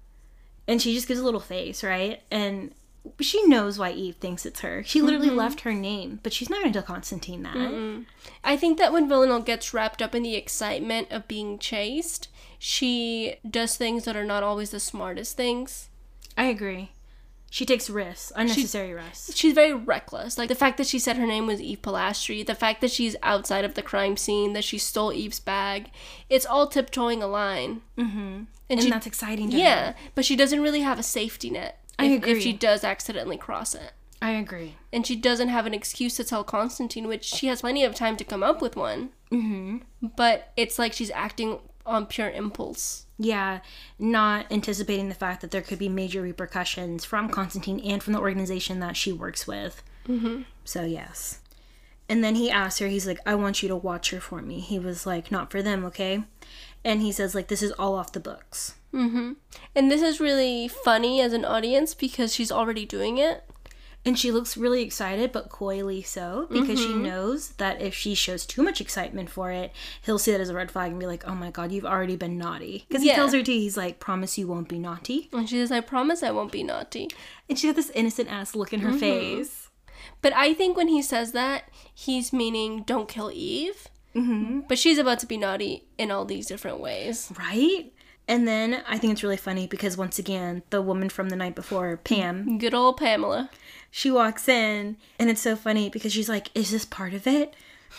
And she just gives a little face, right? And she knows why Eve thinks it's her. She literally mm-hmm. left her name, but she's not going to tell Constantine that. Mm-mm. I think that when Villanelle gets wrapped up in the excitement of being chased, she does things that are not always the smartest things. I agree. She takes risks, unnecessary she, risks. She's very reckless. Like, the fact that she said her name was Eve Pilastri, the fact that she's outside of the crime scene, that she stole Eve's bag, it's all tiptoeing a line. Mm-hmm. And, and she, that's exciting to yeah, her. But she doesn't really have a safety net. I if, agree. If she does accidentally cross it. I agree. And she doesn't have an excuse to tell Constantine, which she has plenty of time to come up with one. Mm-hmm. But it's like she's acting on pure impulse. Yeah, not anticipating the fact that there could be major repercussions from Constantine and from the organization that she works with. Mm-hmm. So, yes. And then he asks her, he's like, I want you to watch her for me. He was like, not for them, okay? And he says, like, this is all off the books. Mm-hmm. And this is really funny as an audience because she's already doing it. And she looks really excited, but coyly so, because mm-hmm. she knows that if she shows too much excitement for it, he'll see that as a red flag and be like, oh my god, you've already been naughty. Because he yeah. tells her too, he's like, promise you won't be naughty. And she says, I promise I won't be naughty. And she got this innocent ass look in her mm-hmm. face. But I think when he says that, he's meaning don't kill Eve. Mm-hmm. But she's about to be naughty in all these different ways. Right? And then I think it's really funny because once again, the woman from the night before, Pam. Good old Pamela. She walks in and it's so funny because she's like, is this part of it?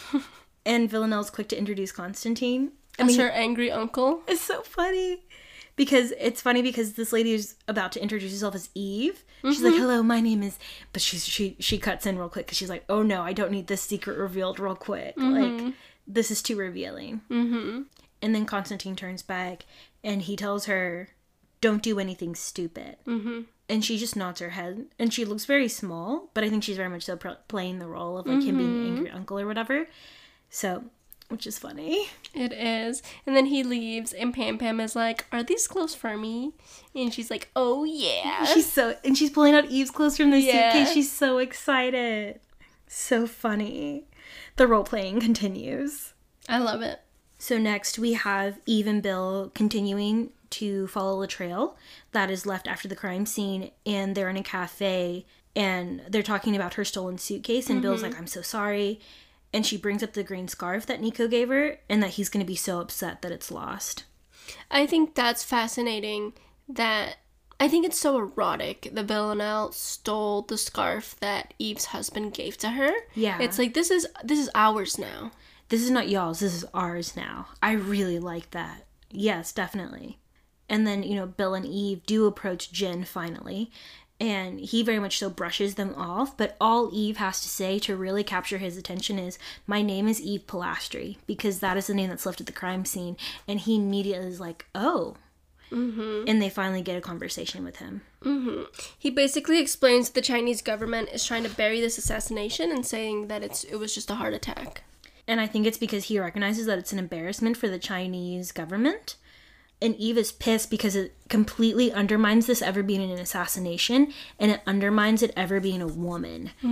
And Villanelle's quick to introduce Constantine. I As mean, her angry uncle. It's so funny. Because it's funny because this lady is about to introduce herself as Eve. She's mm-hmm. like, hello, my name is... But she's, she she cuts in real quick because she's like, oh no, I don't need this secret revealed real quick. Mm-hmm. Like, this is too revealing. Mm-hmm. And then Constantine turns back and he tells her, don't do anything stupid. Mm-hmm. And she just nods her head. And she looks very small, but I think she's very much so pr- playing the role of like mm-hmm. him being an angry uncle or whatever. So, which is funny. It is. And then he leaves and Pam Pam is like, are these clothes for me? And she's like, oh yeah. She's so, and she's pulling out Eve's clothes from the yeah. suitcase. She's so excited. So funny. The role playing continues. I love it. So next we have Eve and Bill continuing to follow the trail that is left after the crime scene, and they're in a cafe and they're talking about her stolen suitcase, and mm-hmm. Bill's like, I'm so sorry. And she brings up the green scarf that Nico gave her and that he's going to be so upset that it's lost. I think that's fascinating that I think it's so erotic that Villanelle stole the scarf that Eve's husband gave to her. Yeah. It's like, this is this is ours now. This is not y'all's, this is ours now. I really like that. Yes, definitely. And then, you know, Bill and Eve do approach Jin finally, and he very much so brushes them off, but all Eve has to say to really capture his attention is, my name is Eve Pilastri, because that is the name that's left at the crime scene, and he immediately is like, oh. Mm-hmm. And they finally get a conversation with him. Mm-hmm. He basically explains that the Chinese government is trying to bury this assassination and saying that it's it was just a heart attack. And I think it's because he recognizes that it's an embarrassment for the Chinese government. And Eve is pissed because it completely undermines this ever being an assassination. And it undermines it ever being a woman. Mm.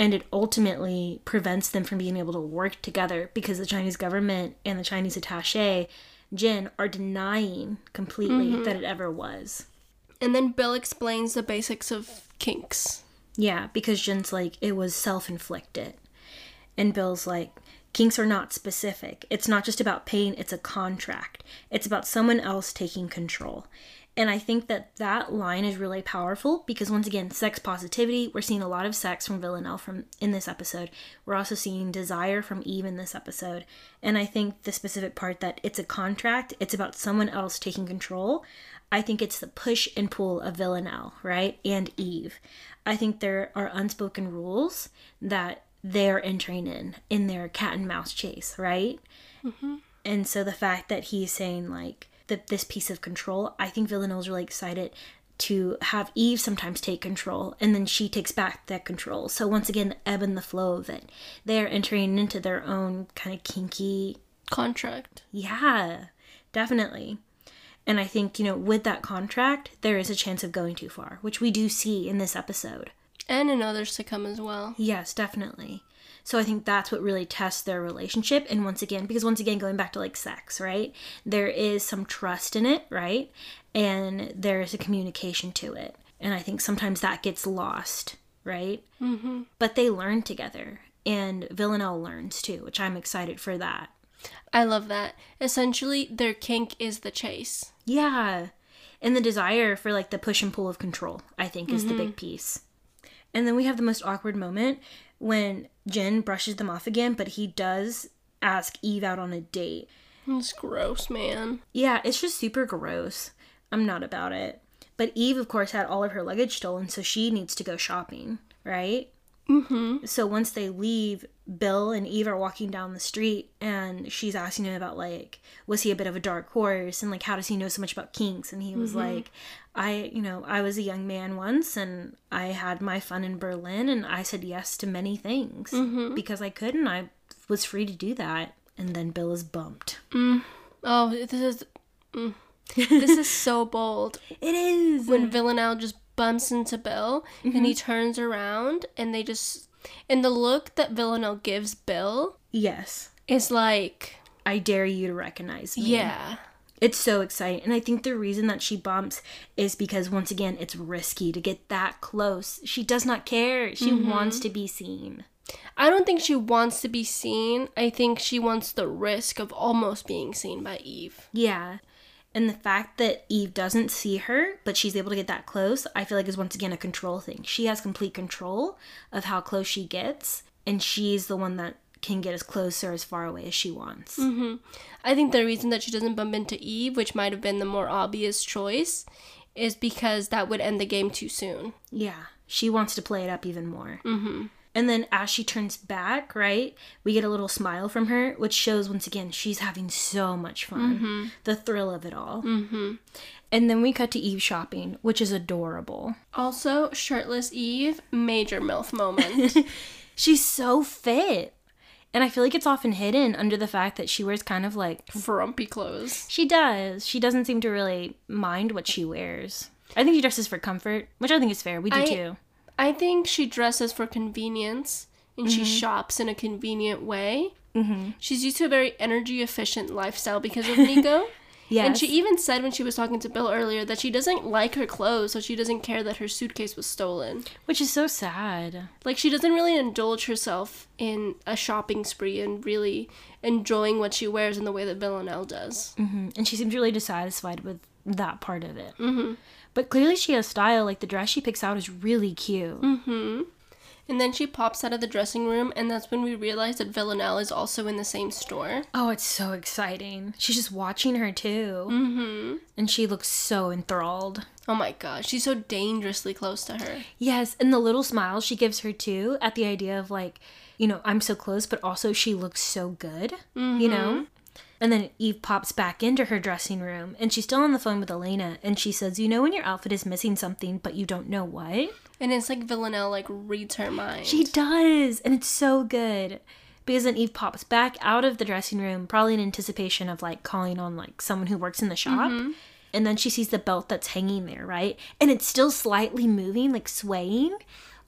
And it ultimately prevents them from being able to work together because the Chinese government and the Chinese attaché, Jin, are denying completely mm-hmm. that it ever was. And then Bill explains the basics of kinks. Yeah, because Jin's like, it was self-inflicted. And Bill's like, kinks are not specific. It's not just about pain, it's a contract. It's about someone else taking control. And I think that that line is really powerful because, once again, sex positivity. We're seeing a lot of sex from Villanelle from in this episode. We're also seeing desire from Eve in this episode. And I think the specific part that it's a contract, it's about someone else taking control. I think it's the push and pull of Villanelle, right? And Eve. I think there are unspoken rules that they're entering in, in their cat and mouse chase, right? Mm-hmm. And so the fact that he's saying, like, that this piece of control, I think Villanelle's really excited to have Eve sometimes take control, and then she takes back that control. So once again, the ebb and the flow of it. They're entering into their own kind of kinky contract. Yeah, definitely. And I think, you know, with that contract, there is a chance of going too far, which we do see in this episode. And in others to come as well. Yes, definitely. So I think that's what really tests their relationship. And once again, because once again, going back to like sex, right? There is some trust in it, right? And there is a communication to it. And I think sometimes that gets lost, right? Mm-hmm. But they learn together. And Villanelle learns too, which I'm excited for that. I love that. Essentially, their kink is the chase. Yeah. And the desire for like the push and pull of control, I think, mm-hmm. is the big piece. And then we have the most awkward moment when Jin brushes them off again, but he does ask Eve out on a date. It's gross, man. Yeah, it's just super gross. I'm not about it. But Eve, of course, had all of her luggage stolen, so she needs to go shopping, right? Mm-hmm. So once they leave, Bill and Eve are walking down the street, and she's asking him about, like, was he a bit of a dark horse, and, like, how does he know so much about kinks? And he was mm-hmm. like, I, you know, I was a young man once, and I had my fun in Berlin, and I said yes to many things mm-hmm. because I could, and I was free to do that. And then Bill is bumped. Mm. Oh, this is... Mm. This is so bold. It is. When Villanelle just bumps into Bill, mm-hmm. and he turns around, and they just... And the look that Villanelle gives Bill... Yes. Is like... I dare you to recognize me. Yeah. It's so exciting. And I think the reason that she bumps is because, once again, it's risky to get that close. She does not care. She mm-hmm. wants to be seen. I don't think she wants to be seen. I think she wants the risk of almost being seen by Eve. Yeah. And the fact that Eve doesn't see her, but she's able to get that close, I feel like is once again a control thing. She has complete control of how close she gets, and she's the one that can get as close or as far away as she wants. Mm-hmm. I think the reason that she doesn't bump into Eve, which might have been the more obvious choice, is because that would end the game too soon. Yeah. She wants to play it up even more. Mm-hmm. And then as she turns back, right, we get a little smile from her, which shows, once again, she's having so much fun. Mm-hmm. The thrill of it all. Mm-hmm. And then we cut to Eve shopping, which is adorable. Also, shirtless Eve, major MILF moment. She's so fit. And I feel like it's often hidden under the fact that she wears kind of like... frumpy clothes. She does. She doesn't seem to really mind what she wears. I think she dresses for comfort, which I think is fair. We do I... too. I think she dresses for convenience, and mm-hmm. she shops in a convenient way. Mm-hmm. She's used to a very energy-efficient lifestyle because of Nico. Yes. And she even said when she was talking to Bill earlier that she doesn't like her clothes, so she doesn't care that her suitcase was stolen. Which is so sad. Like, she doesn't really indulge herself in a shopping spree and really enjoying what she wears in the way that Villanelle does. Mm-hmm. And she seems really dissatisfied with that part of it. Mm-hmm. But clearly she has style. Like, the dress she picks out is really cute. Mm-hmm. And then she pops out of the dressing room, and that's when we realize that Villanelle is also in the same store. Oh, it's so exciting. She's just watching her, too. Mm-hmm. And she looks so enthralled. Oh my gosh, she's so dangerously close to her. Yes, and the little smile she gives her, too, at the idea of, like, you know, I'm so close, but also she looks so good, mm-hmm. you know? And then Eve pops back into her dressing room, and she's still on the phone with Elena, and she says, you know when your outfit is missing something, but you don't know what? And it's like Villanelle, like, reads her mind. She does, and it's so good. Because then Eve pops back out of the dressing room, probably in anticipation of, like, calling on, like, someone who works in the shop. Mm-hmm. And then she sees the belt that's hanging there, right? And it's still slightly moving, like, swaying.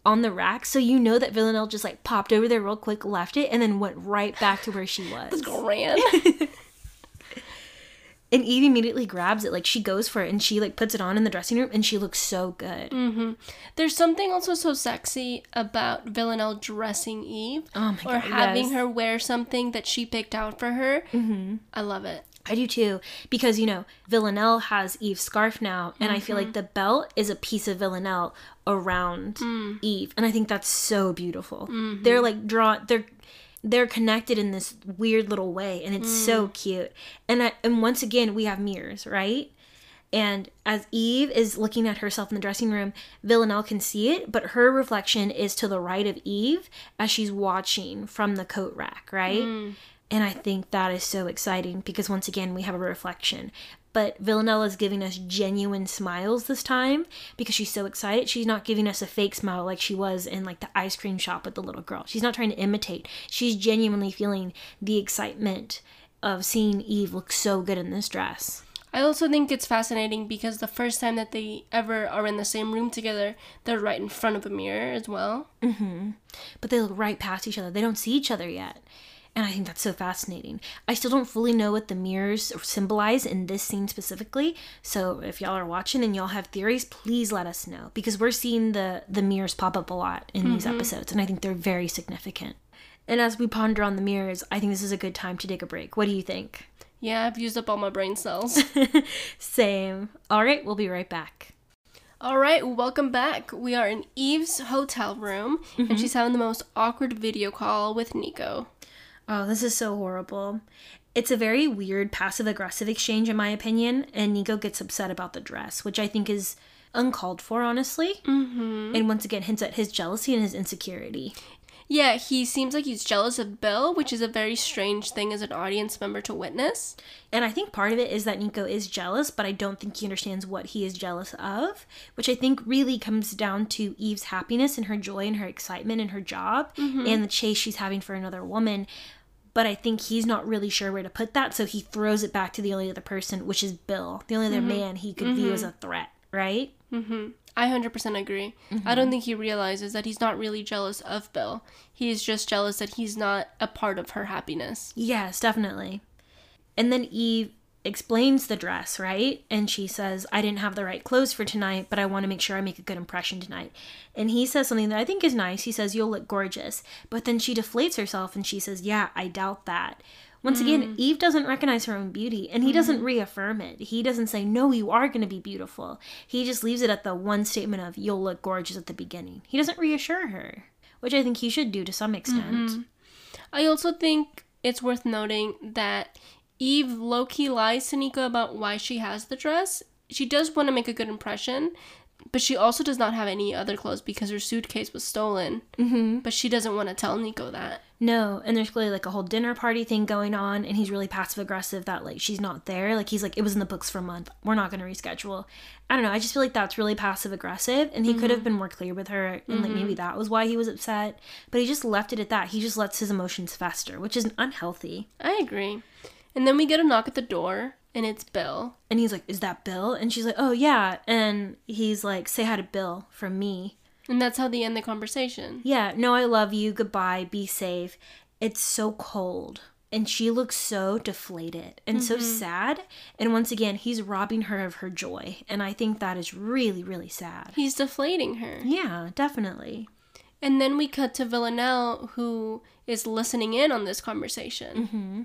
on the rack. So you know that Villanelle just like popped over there real quick, left it, and then went right back to where she was. This girl ran. And Eve immediately grabs it. Like, she goes for it and she like puts it on in the dressing room and she looks so good. Mm-hmm. There's something also so sexy about Villanelle dressing Eve. Oh my God, or having yes. her wear something that she picked out for her. Mm-hmm. I love it. I do too, because, you know, Villanelle has Eve's scarf now, and mm-hmm. I feel like the belt is a piece of Villanelle around mm. Eve, and I think that's so beautiful. Mm-hmm. They're like drawn, they're they're connected in this weird little way, and it's mm. so cute. And I, and once again, we have mirrors, right? And as Eve is looking at herself in the dressing room, Villanelle can see it, but her reflection is to the right of Eve as she's watching from the coat rack, right? Mm. And I think that is so exciting because, once again, we have a reflection. But Villanelle is giving us genuine smiles this time because she's so excited. She's not giving us a fake smile like she was in like the ice cream shop with the little girl. She's not trying to imitate. She's genuinely feeling the excitement of seeing Eve look so good in this dress. I also think it's fascinating because the first time that they ever are in the same room together, they're right in front of a mirror as well. Mm-hmm. But they look right past each other. They don't see each other yet. And I think that's so fascinating. I still don't fully know what the mirrors symbolize in this scene specifically. So if y'all are watching and y'all have theories, please let us know. Because we're seeing the, the mirrors pop up a lot in mm-hmm. these episodes. And I think they're very significant. And as we ponder on the mirrors, I think this is a good time to take a break. What do you think? Yeah, I've used up all my brain cells. Same. All right, we'll be right back. All right, welcome back. We are in Eve's hotel room. Mm-hmm. And she's having the most awkward video call with Nico. Oh, this is so horrible. It's a very weird passive-aggressive exchange, in my opinion, and Nico gets upset about the dress, which I think is uncalled for, honestly. Mm-hmm. And once again, hints at his jealousy and his insecurity. Yeah, he seems like he's jealous of Bill, which is a very strange thing as an audience member to witness. And I think part of it is that Nico is jealous, but I don't think he understands what he is jealous of, which I think really comes down to Eve's happiness and her joy and her excitement in her job mm-hmm. and the chase she's having for another woman. But I think he's not really sure where to put that, so he throws it back to the only other person, which is Bill, the only other mm-hmm. man he could mm-hmm. view as a threat, right? Mm-hmm. I one hundred percent agree. Mm-hmm. I don't think he realizes that he's not really jealous of Bill. He is just jealous that he's not a part of her happiness. Yes, definitely. And then Eve explains the dress, right? And she says, I didn't have the right clothes for tonight, but I want to make sure I make a good impression tonight. And he says something that I think is nice. He says, you'll look gorgeous. But then she deflates herself and she says, yeah, I doubt that. Once mm. again, Eve doesn't recognize her own beauty, and he mm. doesn't reaffirm it. He doesn't say, no, you are going to be beautiful. He just leaves it at the one statement of, you'll look gorgeous at the beginning. He doesn't reassure her, which I think he should do to some extent. Mm-hmm. I also think it's worth noting that Eve low-key lies to Nico about why she has the dress. She does want to make a good impression, but she also does not have any other clothes because her suitcase was stolen. Mm-hmm. But she doesn't want to tell Nico that. No, and there's clearly like a whole dinner party thing going on, and he's really passive-aggressive that like she's not there. Like he's like, it was in the books for a month. We're not going to reschedule. I don't know. I just feel like that's really passive-aggressive, and he mm-hmm. could have been more clear with her, and mm-hmm. like maybe that was why he was upset. But he just left it at that. He just lets his emotions fester, which is unhealthy. I agree. And then we get a knock at the door, and it's Bill. And he's like, is that Bill? And she's like, oh, yeah. And he's like, say hi to Bill from me. And that's how they end the conversation. Yeah, no, I love you. Goodbye. Be safe. It's so cold. And she looks so deflated and mm-hmm. so sad. And once again, he's robbing her of her joy. And I think that is really, really sad. He's deflating her. Yeah, definitely. And then we cut to Villanelle, who is listening in on this conversation. Mm-hmm.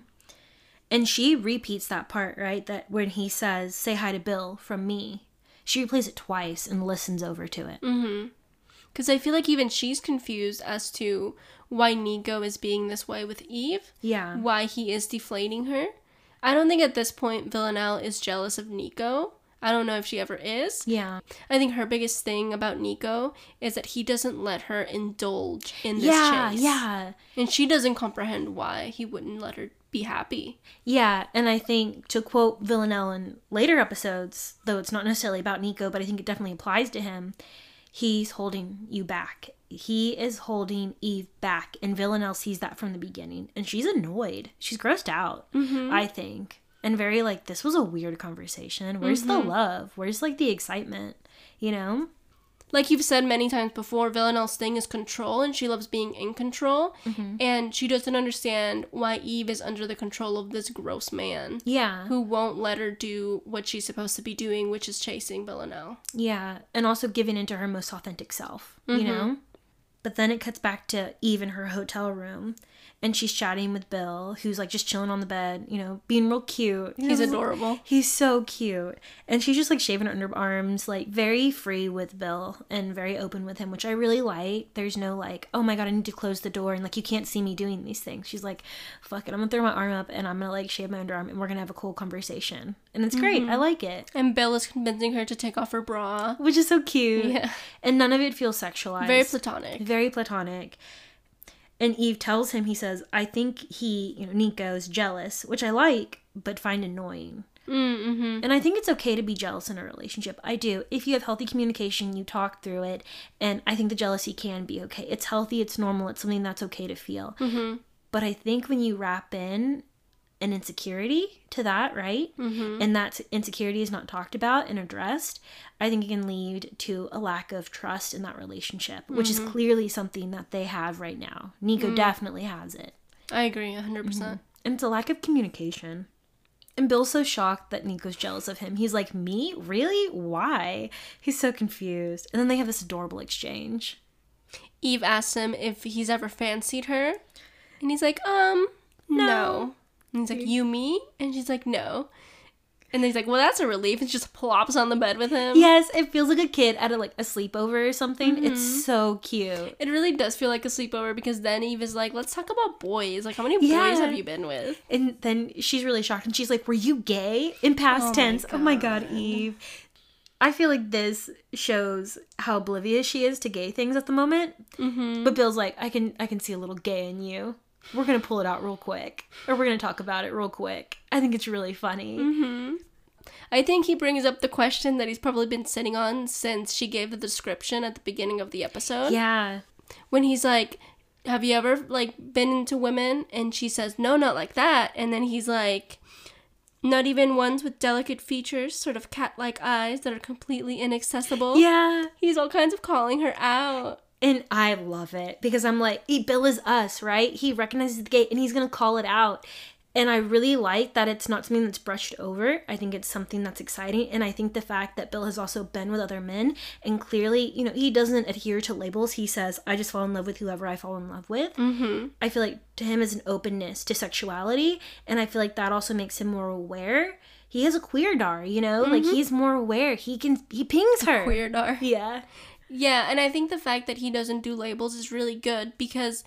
And she repeats that part, right? That when he says, say hi to Bill from me. She replays it twice and listens over to it. Mm-hmm. Because I feel like even she's confused as to why Nico is being this way with Eve. Yeah. Why he is deflating her. I don't think at this point Villanelle is jealous of Nico. I don't know if she ever is. Yeah. I think her biggest thing about Nico is that he doesn't let her indulge in this yeah, chase. Yeah, And she doesn't comprehend why he wouldn't let her be happy. Yeah, and I think, to quote Villanelle in later episodes, though it's not necessarily about Nico, but I think it definitely applies to him, he's holding you back. He is holding Eve back, and Villanelle sees that from the beginning, and she's annoyed. She's grossed out, mm-hmm. I think. And very like, this was a weird conversation. Where's mm-hmm. the love? Where's like the excitement? You know? like you've said many times before, Villanelle's thing is control, and she loves being in control. Mm-hmm. And she doesn't understand why Eve is under the control of this gross man. Yeah. Who won't let her do what she's supposed to be doing, which is chasing Villanelle. Yeah. And also giving into her most authentic self, mm-hmm. you know? But then it cuts back to Eve in her hotel room. And she's chatting with Bill, who's like just chilling on the bed, you know, being real cute. He's adorable. He's so cute. And she's just like shaving her underarms, like very free with Bill and very open with him, which I really like. There's no like, oh my God, I need to close the door and like you can't see me doing these things. She's like, fuck it, I'm gonna throw my arm up and I'm gonna like shave my underarm and we're gonna have a cool conversation. And it's great. Mm-hmm. I like it. And Bill is convincing her to take off her bra. Which is so cute. Yeah. And none of it feels sexualized. Very platonic. Very platonic. And Eve tells him, he says, I think he, you know, Nico's jealous, which I like, but find annoying. Mm-hmm. And I think it's okay to be jealous in a relationship. I do. If you have healthy communication, you talk through it. And I think the jealousy can be okay. It's healthy. It's normal. It's something that's okay to feel. Mm-hmm. But I think when you wrap in an insecurity to that, right? Mm-hmm. And that insecurity is not talked about and addressed, I think it can lead to a lack of trust in that relationship, which mm-hmm. is clearly something that they have right now. Nico mm. definitely has it. I agree, one hundred percent. Mm-hmm. And it's a lack of communication. And Bill's so shocked that Nico's jealous of him. He's like, me? Really? Why? He's so confused. And then they have this adorable exchange. Eve asks him if he's ever fancied her. And he's like, um, no. no. And he's like, you, me? And she's like, no. And then he's like, well, that's a relief. And she just plops on the bed with him. Yes, it feels like a kid at a, like a sleepover or something. Mm-hmm. It's so cute. It really does feel like a sleepover because then Eve is like, let's talk about boys. Like, how many yeah. boys have you been with? And then she's really shocked. And she's like, were you gay? In past oh tense. My oh my God, Eve. I feel like this shows how oblivious she is to gay things at the moment. Mm-hmm. But Bill's like, I can, I can see a little gay in you. We're going to pull it out real quick. Or we're going to talk about it real quick. I think it's really funny. Mm-hmm. I think he brings up the question that he's probably been sitting on since she gave the description at the beginning of the episode. Yeah. When he's like, have you ever, like, been into women? And she says, no, not like that. And then he's like, not even ones with delicate features, sort of cat-like eyes that are completely inaccessible. Yeah. He's all kinds of calling her out. And I love it because I'm like, hey, Bill is us, right? He recognizes the gay and he's going to call it out. And I really like that it's not something that's brushed over. I think it's something that's exciting. And I think the fact that Bill has also been with other men and clearly, you know, he doesn't adhere to labels. He says, I just fall in love with whoever I fall in love with. Mm-hmm. I feel like to him is an openness to sexuality. And I feel like that also makes him more aware. He has a queer-dar, you know? Mm-hmm. Like, he's more aware. He can, he pings her. A queer-dar. Yeah. Yeah, and I think the fact that he doesn't do labels is really good because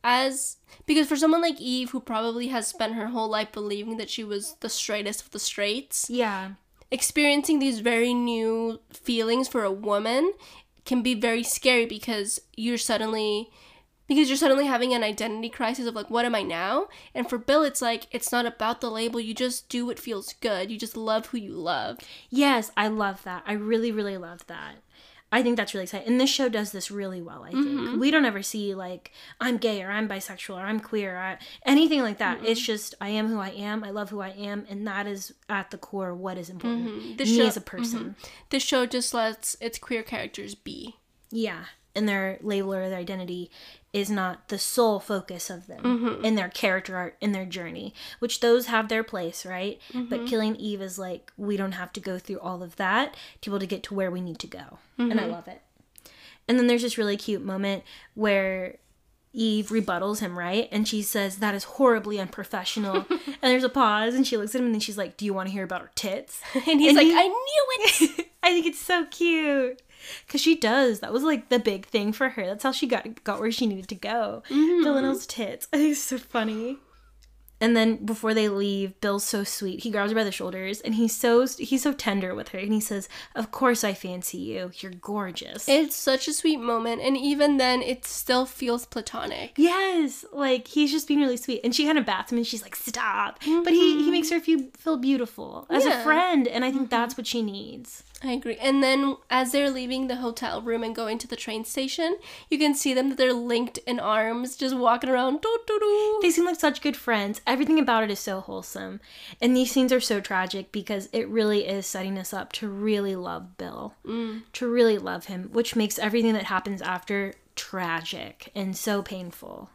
as because for someone like Eve who probably has spent her whole life believing that she was the straightest of the straights, yeah, experiencing these very new feelings for a woman can be very scary because you're suddenly because you're suddenly having an identity crisis of like, what am I now? And for Bill, it's like, it's not about the label. You just do what feels good. You just love who you love. Yes, I love that. I really, really love that. I think that's really exciting. And this show does this really well, I think. Mm-hmm. We don't ever see, like, I'm gay or I'm bisexual or I'm queer or anything like that. Mm-hmm. It's just, I am who I am. I love who I am. And that is, at the core, what is important. Mm-hmm. This Me show, as a person. Mm-hmm. This show just lets its queer characters be. Yeah. And their label or their identity is not the sole focus of them mm-hmm. in their character art, in their journey, which those have their place, right? Mm-hmm. But Killing Eve is like, we don't have to go through all of that to be able to get to where we need to go. Mm-hmm. And I love it. And then there's this really cute moment where Eve rebuttals him, right? And she says, that is horribly unprofessional. And there's a pause and she looks at him and then she's like, do you want to hear about her tits? And he's and like, he, I knew it! I think it's so cute. Because she does. That was like the big thing for her. That's how she got got where she needed to go. Mm-hmm. Villanelle's tits. I think it's so funny. And then before they leave, Bill's so sweet. He grabs her by the shoulders and he's so he's so tender with her. And he says, of course I fancy you. You're gorgeous. It's such a sweet moment. And even then, it still feels platonic. Yes. Like, he's just being really sweet. And she kind of bats him and she's like, stop. Mm-hmm. But he, he makes her feel, feel beautiful as yeah. a friend. And I think mm-hmm. that's what she needs. I agree. And then as they're leaving the hotel room and going to the train station, you can see them that they're linked in arms, just walking around. Doo, doo, doo. They seem like such good friends. everything about it is so wholesome. And these scenes are so tragic because it really is setting us up to really love Bill. Mm. To really love him, which makes everything that happens after tragic and so painful.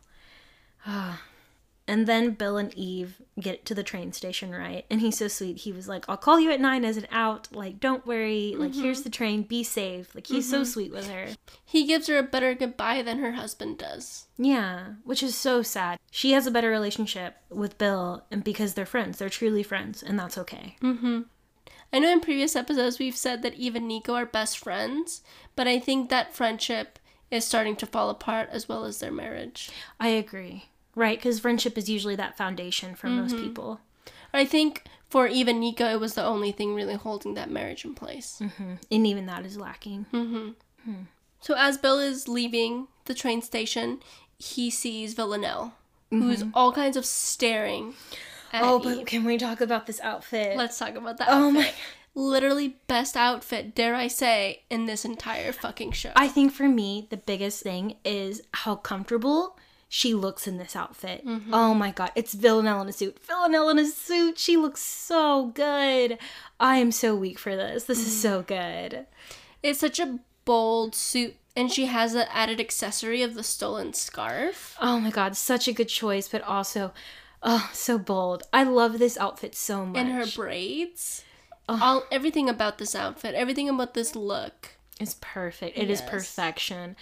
And then Bill and Eve get to the train station, right? And he's so sweet. He was like, I'll call you at nine as an out. Like, don't worry. Like, Mm-hmm. here's the train. Be safe. Like, he's Mm-hmm. so sweet with her. He gives her a better goodbye than her husband does. Yeah, which is so sad. She has a better relationship with Bill, and because they're friends. They're truly friends, and that's okay. Mm-hmm. I know in previous episodes we've said that Eve and Nico are best friends, but I think that friendship is starting to fall apart as well as their marriage. I agree. Right, because friendship is usually that foundation for Mm-hmm. most people. I think for Eve and Nico, it was the only thing really holding that marriage in place. Mm-hmm. And even that is lacking. Mm-hmm. Hmm. So as Bill is leaving the train station, he sees Villanelle, who's all kinds of staring at Oh, Eve. but can we talk about this outfit? Let's talk about that Oh outfit. my- Literally best outfit, dare I say, in this entire fucking show. I think for me, the biggest thing is how comfortable she looks in this outfit. Mm-hmm. Oh my god, it's Villanelle in a suit. Villanelle in a suit. She looks so good. I am so weak for this. This is so good. It's such a bold suit, and she has the added accessory of the stolen scarf. Oh my god, such a good choice, but also, oh, so bold. I love this outfit so much. And her braids. All everything about this outfit, everything about this look. It's perfect. It is Yes. perfection.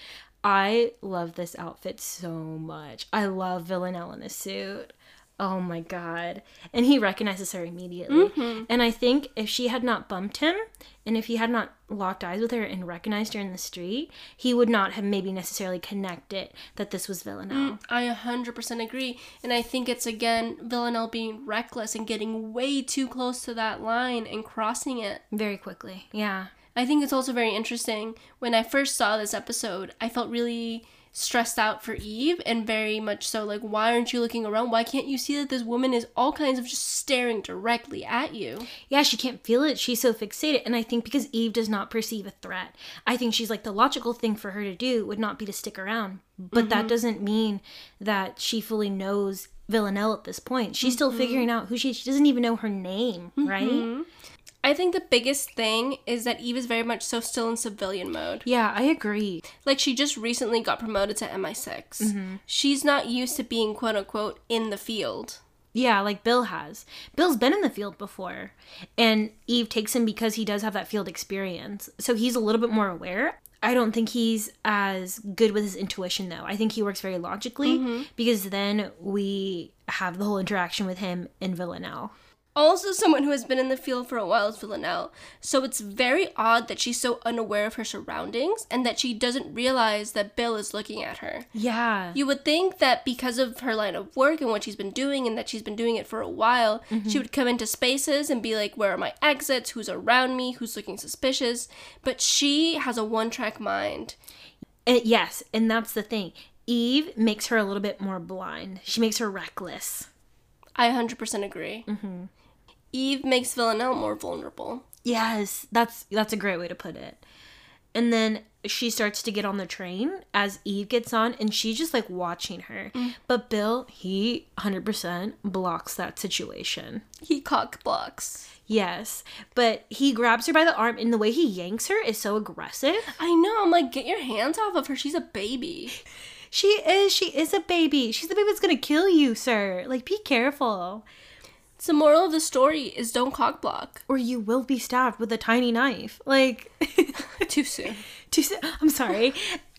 I love this outfit so much. I love Villanelle in a suit. Oh my god. And he recognizes her immediately. Mm-hmm. And I think if she had not bumped him, and if he had not locked eyes with her and recognized her in the street, he would not have maybe necessarily connected that this was Villanelle. I one hundred percent agree. And I think it's, again, Villanelle being reckless and getting way too close to that line and crossing it. Very quickly. Yeah. I think it's also very interesting. When I first saw this episode, I felt really stressed out for Eve, and very much so like, why aren't you looking around? Why can't you see that this woman is all kinds of just staring directly at you? Yeah, she can't feel it. She's so fixated. And I think because Eve does not perceive a threat, I think she's like, the logical thing for her to do would not be to stick around. But Mm-hmm. that doesn't mean that she fully knows Villanelle at this point. She's still Mm-hmm. figuring out who she is. She doesn't even know her name, right? I think the biggest thing is that Eve is very much so still in civilian mode. Yeah, I agree. Like, she just recently got promoted to M I six. She's not used to being, quote unquote, in the field. Yeah, like Bill has. Bill's been in the field before. And Eve takes him because he does have that field experience. So he's a little bit more aware. I don't think he's as good with his intuition, though. I think he works very logically because then we have the whole interaction with him and Villanelle. Also, someone who has been in the field for a while is Villanelle. So it's very odd that she's so unaware of her surroundings and that she doesn't realize that Bill is looking at her. Yeah. You would think that because of her line of work and what she's been doing, and that she's been doing it for a while, she would come into spaces and be like, where are my exits? Who's around me? Who's looking suspicious? But she has a one-track mind. And yes, and that's the thing. Eve makes her a little bit more blind. She makes her reckless. I one hundred percent agree. Mm-hmm. Eve makes Villanelle more vulnerable. Yes, that's that's a great way to put it. And then she starts to get on the train as Eve gets on, and she's just like watching her. Mm. But Bill, he one hundred percent blocks that situation. He cock blocks. Yes, but he grabs her by the arm, and the way he yanks her is so aggressive. I know, I'm like, get your hands off of her. She's a baby. She is, she is a baby. She's the baby that's gonna kill you, sir. Like, be careful. So the moral of the story is don't cock block. Or you will be stabbed with a tiny knife. Like, Too soon. too soon. I'm sorry.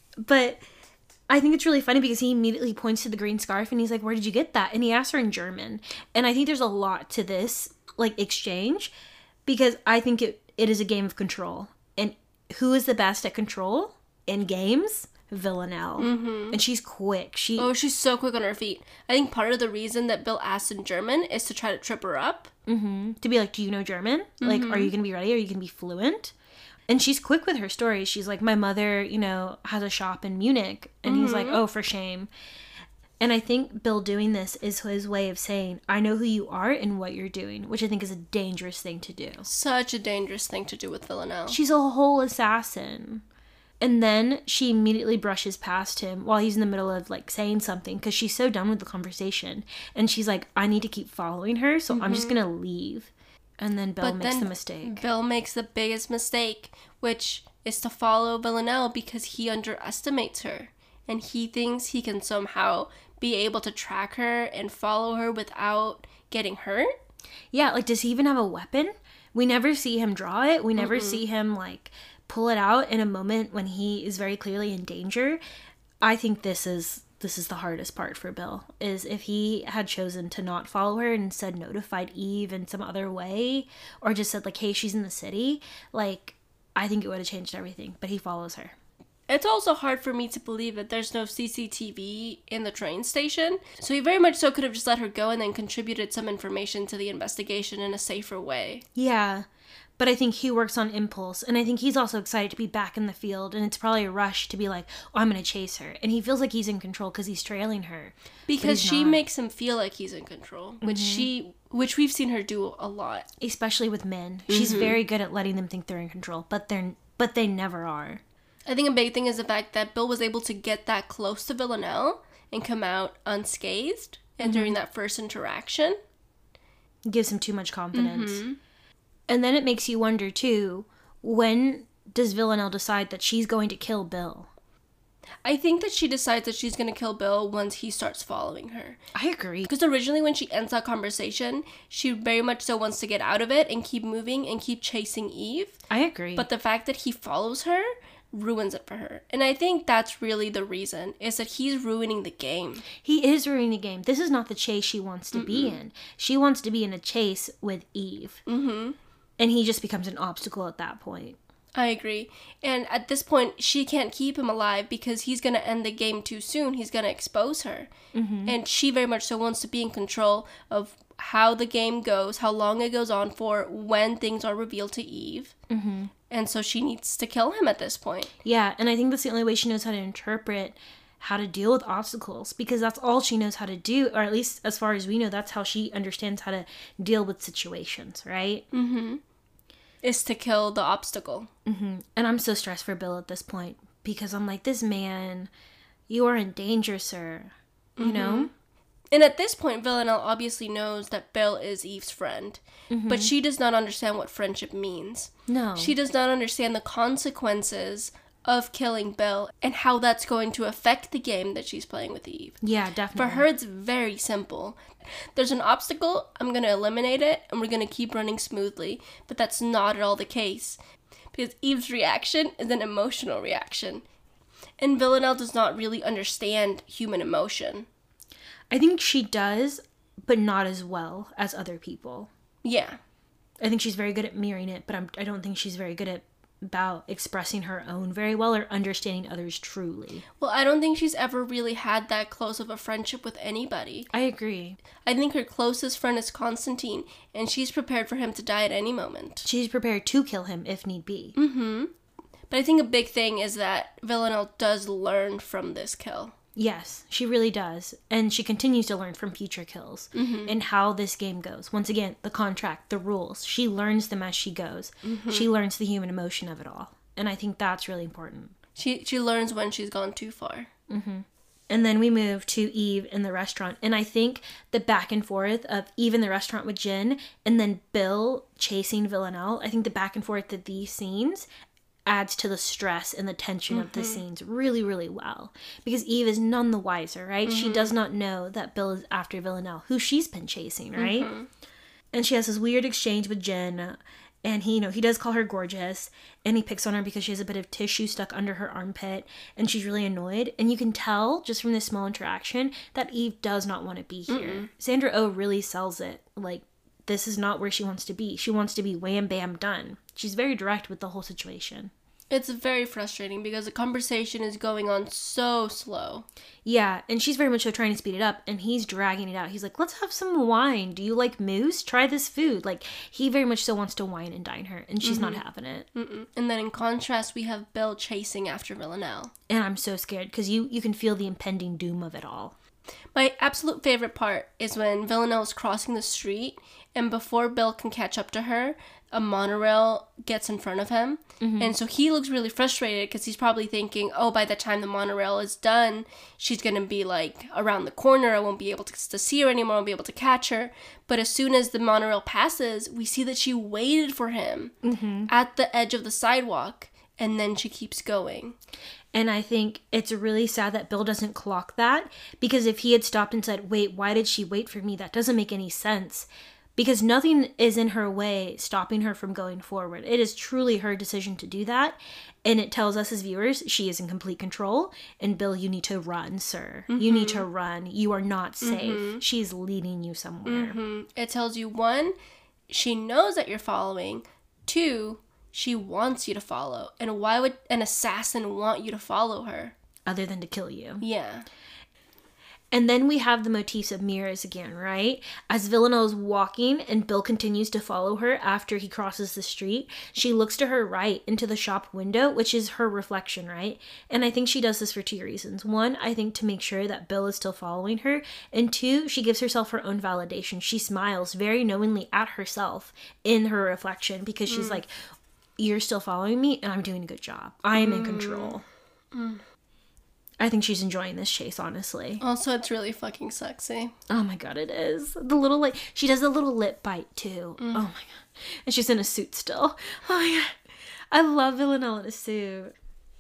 But I think it's really funny because he immediately points to the green scarf and he's like, where did you get that? And he asks her in German. And I think there's a lot to this, like, exchange, because I think it, it is a game of control. And who is the best at control in games? Villanelle. Mm-hmm. And she's quick. She Oh, she's so quick on her feet. I think part of the reason that Bill asks in German is to try to trip her up. mm-hmm, to be like, do you know German? Like, are you going to be ready? Are you going to be fluent? And she's quick with her stories. She's like, my mother, you know, has a shop in Munich. And he's like, oh, for shame. And I think Bill doing this is his way of saying, I know who you are and what you're doing, which I think is a dangerous thing to do. Such a dangerous thing to do with Villanelle. She's a whole assassin. And then she immediately brushes past him while he's in the middle of like saying something because she's so done with the conversation. And she's like, I need to keep following her, so mm-hmm. I'm just going to leave. And then Bill but makes then the mistake. Bill makes the biggest mistake, which is to follow Villanelle because he underestimates her. And he thinks he can somehow be able to track her and follow her without getting hurt. Yeah, like, does he even have a weapon? We never see him draw it. We never mm-hmm. see him, like, pull it out in a moment when he is very clearly in danger. I think this is this is the hardest part for Bill, is if he had chosen to not follow her and instead notified Eve in some other way, or just said, like, hey, she's in the city, like, I think it would have changed everything. But he follows her. It's also hard for me to believe that there's no C C T V in the train station. So he very much so could have just let her go and then contributed some information to the investigation in a safer way. Yeah. But I think he works on impulse, and I think he's also excited to be back in the field, and it's probably a rush to be like, oh, I'm going to chase her. And he feels like he's in control because he's trailing her. Because she not. makes him feel like he's in control, which mm-hmm. she, which we've seen her do a lot. Especially with men. Mm-hmm. She's very good at letting them think they're in control, but they're but they never are. I think a big thing is the fact that Bill was able to get that close to Villanelle and come out unscathed, and mm-hmm. during that first interaction. Gives him too much confidence. Mm-hmm. And then it makes you wonder, too, when does Villanelle decide that she's going to kill Bill? I think that she decides that she's going to kill Bill once he starts following her. I agree. Because originally when she ends that conversation, she very much so wants to get out of it and keep moving and keep chasing Eve. I agree. But the fact that he follows her ruins it for her. And I think that's really the reason, is that he's ruining the game. He is ruining the game. This is not the chase she wants to Mm-mm. be in. She wants to be in a chase with Eve. Mm-hmm. And he just becomes an obstacle at that point. I agree. And at this point, she can't keep him alive because he's going to end the game too soon. He's going to expose her. Mm-hmm. And she very much so wants to be in control of how the game goes, how long it goes on for, when things are revealed to Eve. Mm-hmm. And so she needs to kill him at this point. Yeah, and I think that's the only way she knows how to interpret how to deal with obstacles, because that's all she knows how to do, or at least as far as we know, that's how she understands how to deal with situations, right? Mm-hmm. Is to kill the obstacle. Mm-hmm. And I'm so stressed for Bill at this point, because I'm like, this man, you are in danger, sir. You mm-hmm. know? And at this point, Villanelle obviously knows that Bill is Eve's friend, mm-hmm. but she does not understand what friendship means. No. She does not understand the consequences of killing Bill and how that's going to affect the game that she's playing with Eve. Yeah, definitely. For her, it's very simple. There's an obstacle, I'm going to eliminate it, and we're going to keep running smoothly. But that's not at all the case, because Eve's reaction is an emotional reaction. And Villanelle does not really understand human emotion. I think she does, but not as well as other people. Yeah. I think she's very good at mirroring it, but I'm, I don't think she's very good at about expressing her own very well or understanding others truly. Well, I don't think she's ever really had that close of a friendship with anybody. I agree. I think her closest friend is Constantine, and she's prepared for him to die at any moment. She's prepared to kill him if need be. Mm-hmm. But I think a big thing is that Villanelle does learn from this kill. Yes, she really does. And she continues to learn from future kills mm-hmm. and how this game goes. Once again, the contract, the rules. She learns them as she goes. Mm-hmm. She learns the human emotion of it all. And I think that's really important. She she learns when she's gone too far. Mm-hmm. And then we move to Eve in the restaurant. And I think the back and forth of Eve in the restaurant with Jen and then Bill chasing Villanelle, I think the back and forth of these scenes adds to the stress and the tension mm-hmm. of the scenes really, really well. Because Eve is none the wiser, right? Mm-hmm. She does not know that Bill is after Villanelle, who she's been chasing, right? Mm-hmm. And she has this weird exchange with Jen, and he, you know, he does call her gorgeous, and he picks on her because she has a bit of tissue stuck under her armpit, and she's really annoyed. And you can tell, just from this small interaction, that Eve does not want to be here. Mm-mm. Sandra Oh really sells it. Like, this is not where she wants to be. She wants to be wham, bam, done. She's very direct with the whole situation. It's very frustrating because the conversation is going on so slow. Yeah, and she's very much so trying to speed it up, and he's dragging it out. He's like, let's have some wine. Do you like moose? Try this food. Like, he very much so wants to wine and dine her, and she's mm-hmm. not having it. Mm-mm. And then in contrast, we have Bill chasing after Villanelle. And I'm so scared because you, you can feel the impending doom of it all. My absolute favorite part is when Villanelle is crossing the street, and before Bill can catch up to her, a monorail gets in front of him. Mm-hmm. And so he looks really frustrated because he's probably thinking, oh, by the time the monorail is done, she's going to be, like, around the corner. I won't be able to, to see her anymore. I won't be able to catch her. But as soon as the monorail passes, we see that she waited for him mm-hmm. at the edge of the sidewalk. And then she keeps going. And I think it's really sad that Bill doesn't clock that. Because if he had stopped and said, wait, why did she wait for me? That doesn't make any sense. Because nothing is in her way stopping her from going forward. It is truly her decision to do that. And it tells us as viewers, she is in complete control. And Bill, you need to run, sir. Mm-hmm. You need to run. You are not safe. Mm-hmm. She's leading you somewhere. Mm-hmm. It tells you, one, she knows that you're following. Two, she wants you to follow. And why would an assassin want you to follow her? Other than to kill you. Yeah. And then we have the motifs of mirrors again, right? As Villanelle is walking and Bill continues to follow her after he crosses the street, she looks to her right into the shop window, which is her reflection, right? And I think she does this for two reasons. One, I think to make sure that Bill is still following her. And two, she gives herself her own validation. She smiles very knowingly at herself in her reflection because she's mm. like, you're still following me and I'm doing a good job. I am mm. in control. Mm. I think she's enjoying this chase, honestly. Also, it's really fucking sexy. Oh my god, it is. The little, like, she does a little lip bite, too. Mm. Oh my god. And she's in a suit still. Oh my god. I love Villanelle in a suit.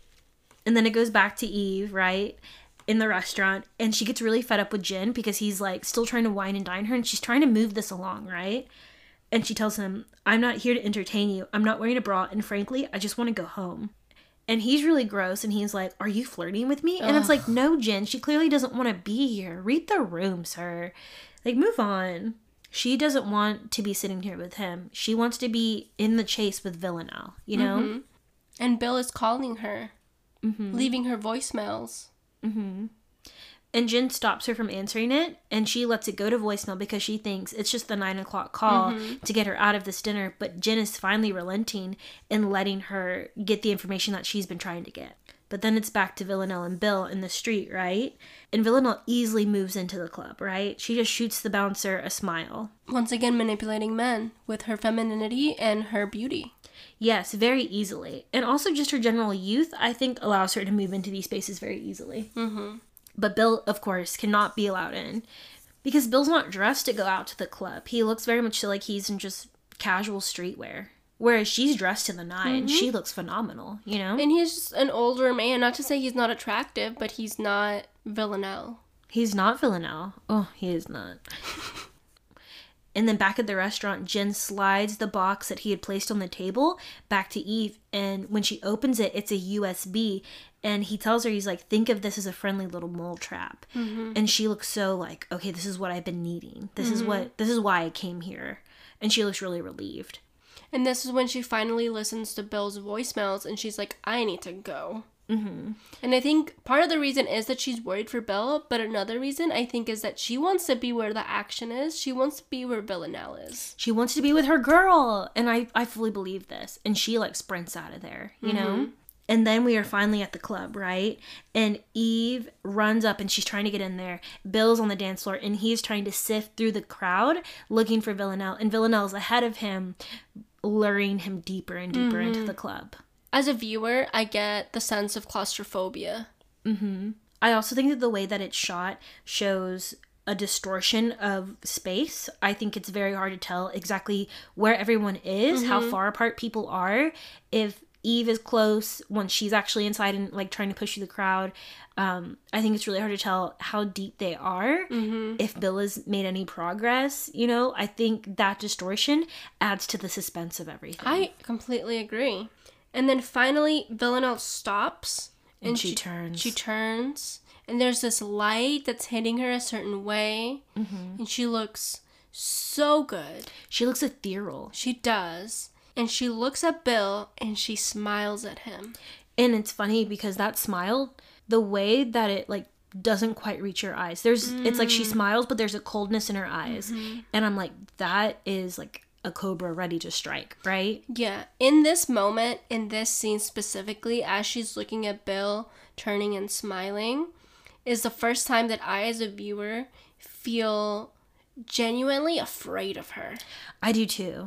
And then it goes back to Eve, right? In the restaurant. And she gets really fed up with Jin because he's, like, still trying to wine and dine her. And she's trying to move this along, right? And she tells him, I'm not here to entertain you. I'm not wearing a bra. And frankly, I just want to go home. And he's really gross, and he's like, are you flirting with me? And Ugh. It's like, no, Jen, she clearly doesn't want to be here. Read the room, sir. Like, move on. She doesn't want to be sitting here with him. She wants to be in the chase with Villanelle, you know? Mm-hmm. And Bill is calling her, mm-hmm. leaving her voicemails. Mm-hmm. And Jen stops her from answering it, and she lets it go to voicemail because she thinks it's just the nine o'clock call mm-hmm. to get her out of this dinner. But Jen is finally relenting and letting her get the information that she's been trying to get. But then it's back to Villanelle and Bill in the street, right? And Villanelle easily moves into the club, right? She just shoots the bouncer a smile. Once again, manipulating men with her femininity and her beauty. Yes, very easily. And also just her general youth, I think, allows her to move into these spaces very easily. Mm-hmm. But Bill, of course, cannot be allowed in because Bill's not dressed to go out to the club. He looks very much like he's in just casual streetwear. Whereas she's dressed to the nine. Mm-hmm. She looks phenomenal, you know? And he's just an older man. Not to say he's not attractive, but he's not Villanelle. He's not Villanelle. Oh, he is not. And then back at the restaurant, Jen slides the box that he had placed on the table back to Eve. And when she opens it, it's a U S B. And he tells her, he's like, think of this as a friendly little mole trap. Mm-hmm. And she looks so like, okay, this is what I've been needing. This mm-hmm. is what, this is why I came here. And she looks really relieved. And this is when she finally listens to Bill's voicemails and she's like, I need to go. Mm-hmm. And I think part of the reason is that she's worried for Bill, but another reason I think is that she wants to be where the action is. She wants to be where Villanelle is. She wants to be with her girl. And I, I fully believe this. And she like sprints out of there, you mm-hmm. know? And then we are finally at the club, right? And Eve runs up and she's trying to get in there. Bill's on the dance floor and he's trying to sift through the crowd looking for Villanelle. And Villanelle's ahead of him, luring him deeper and deeper mm-hmm. into the club. As a viewer, I get the sense of claustrophobia. Mm-hmm. I also think that the way that it's shot shows a distortion of space. I think it's very hard to tell exactly where everyone is, mm-hmm. how far apart people are. If Eve is close when she's actually inside and like trying to push through the crowd. Um, I think it's really hard to tell how deep they are. Mm-hmm. If Bill has made any progress, you know, I think that distortion adds to the suspense of everything. I completely agree. And then finally, Villanelle stops. And, and she, she turns. She turns. And there's this light that's hitting her a certain way. Mm-hmm. And she looks so good. She looks ethereal. She does. And she looks at Bill and she smiles at him. And it's funny because that smile, the way that it like doesn't quite reach your eyes. There's, mm. it's like she smiles, but there's a coldness in her eyes. Mm-hmm. And I'm like, that is like a cobra ready to strike, right? Yeah. In this moment, in this scene specifically, as she's looking at Bill turning and smiling, is the first time that I, as a viewer, feel genuinely afraid of her. I do too.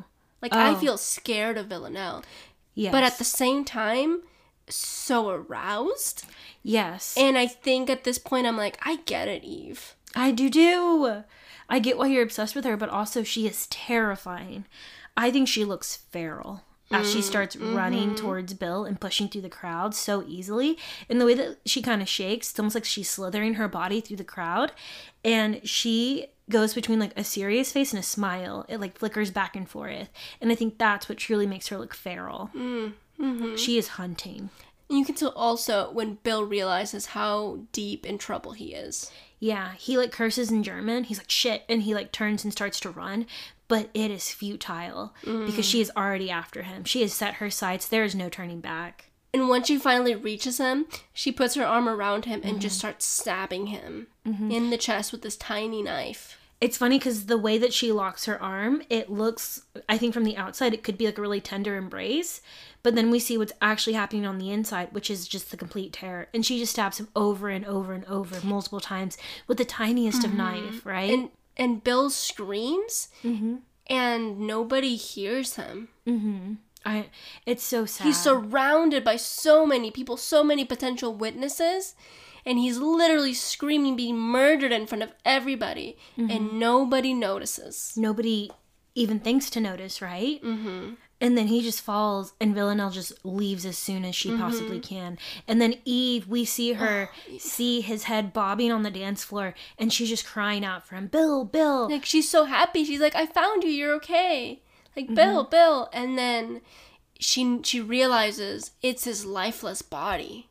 Like, I Oh. feel scared of Villanelle. Yes. But at the same time, so aroused. Yes. And I think at this point, I'm like, I get it, Eve. I do too. I get why you're obsessed with her, but also she is terrifying. I think she looks feral as she starts mm-hmm. running towards Bill and pushing through the crowd so easily. And the way that she kind of shakes, it's almost like she's slithering her body through the crowd. And she goes between like a serious face and a smile. It like flickers back and forth. And I think that's what truly makes her look feral. Mm-hmm. She is hunting. And you can tell also when Bill realizes how deep in trouble he is. Yeah, he like curses in German. He's like, shit. And he like turns and starts to run. But it is futile Mm. because she is already after him. She has set her sights. There is no turning back. And once she finally reaches him, she puts her arm around him and Mm-hmm. just starts stabbing him in the chest with this tiny knife. It's funny because the way that she locks her arm, it looks, I think from the outside, it could be like a really tender embrace. But then we see what's actually happening on the inside, which is just the complete terror. And she just stabs him over and over and over multiple times with the tiniest of knife, right? And and Bill screams, Mm-hmm. and nobody hears him. Mm-hmm. I, it's so sad. He's surrounded by so many people, so many potential witnesses, and he's literally screaming, being murdered in front of everybody, and nobody notices. Nobody even thinks to notice, right? Mm-hmm. And then he just falls, and Villanelle just leaves as soon as she Mm-hmm. possibly can. And then Eve, we see her Oh, see his head bobbing on the dance floor, and she's just crying out for him, Bill, Bill. Like, she's so happy. She's like, I found you. You're okay. Like, Bill, Bill. And then she she realizes it's his lifeless body.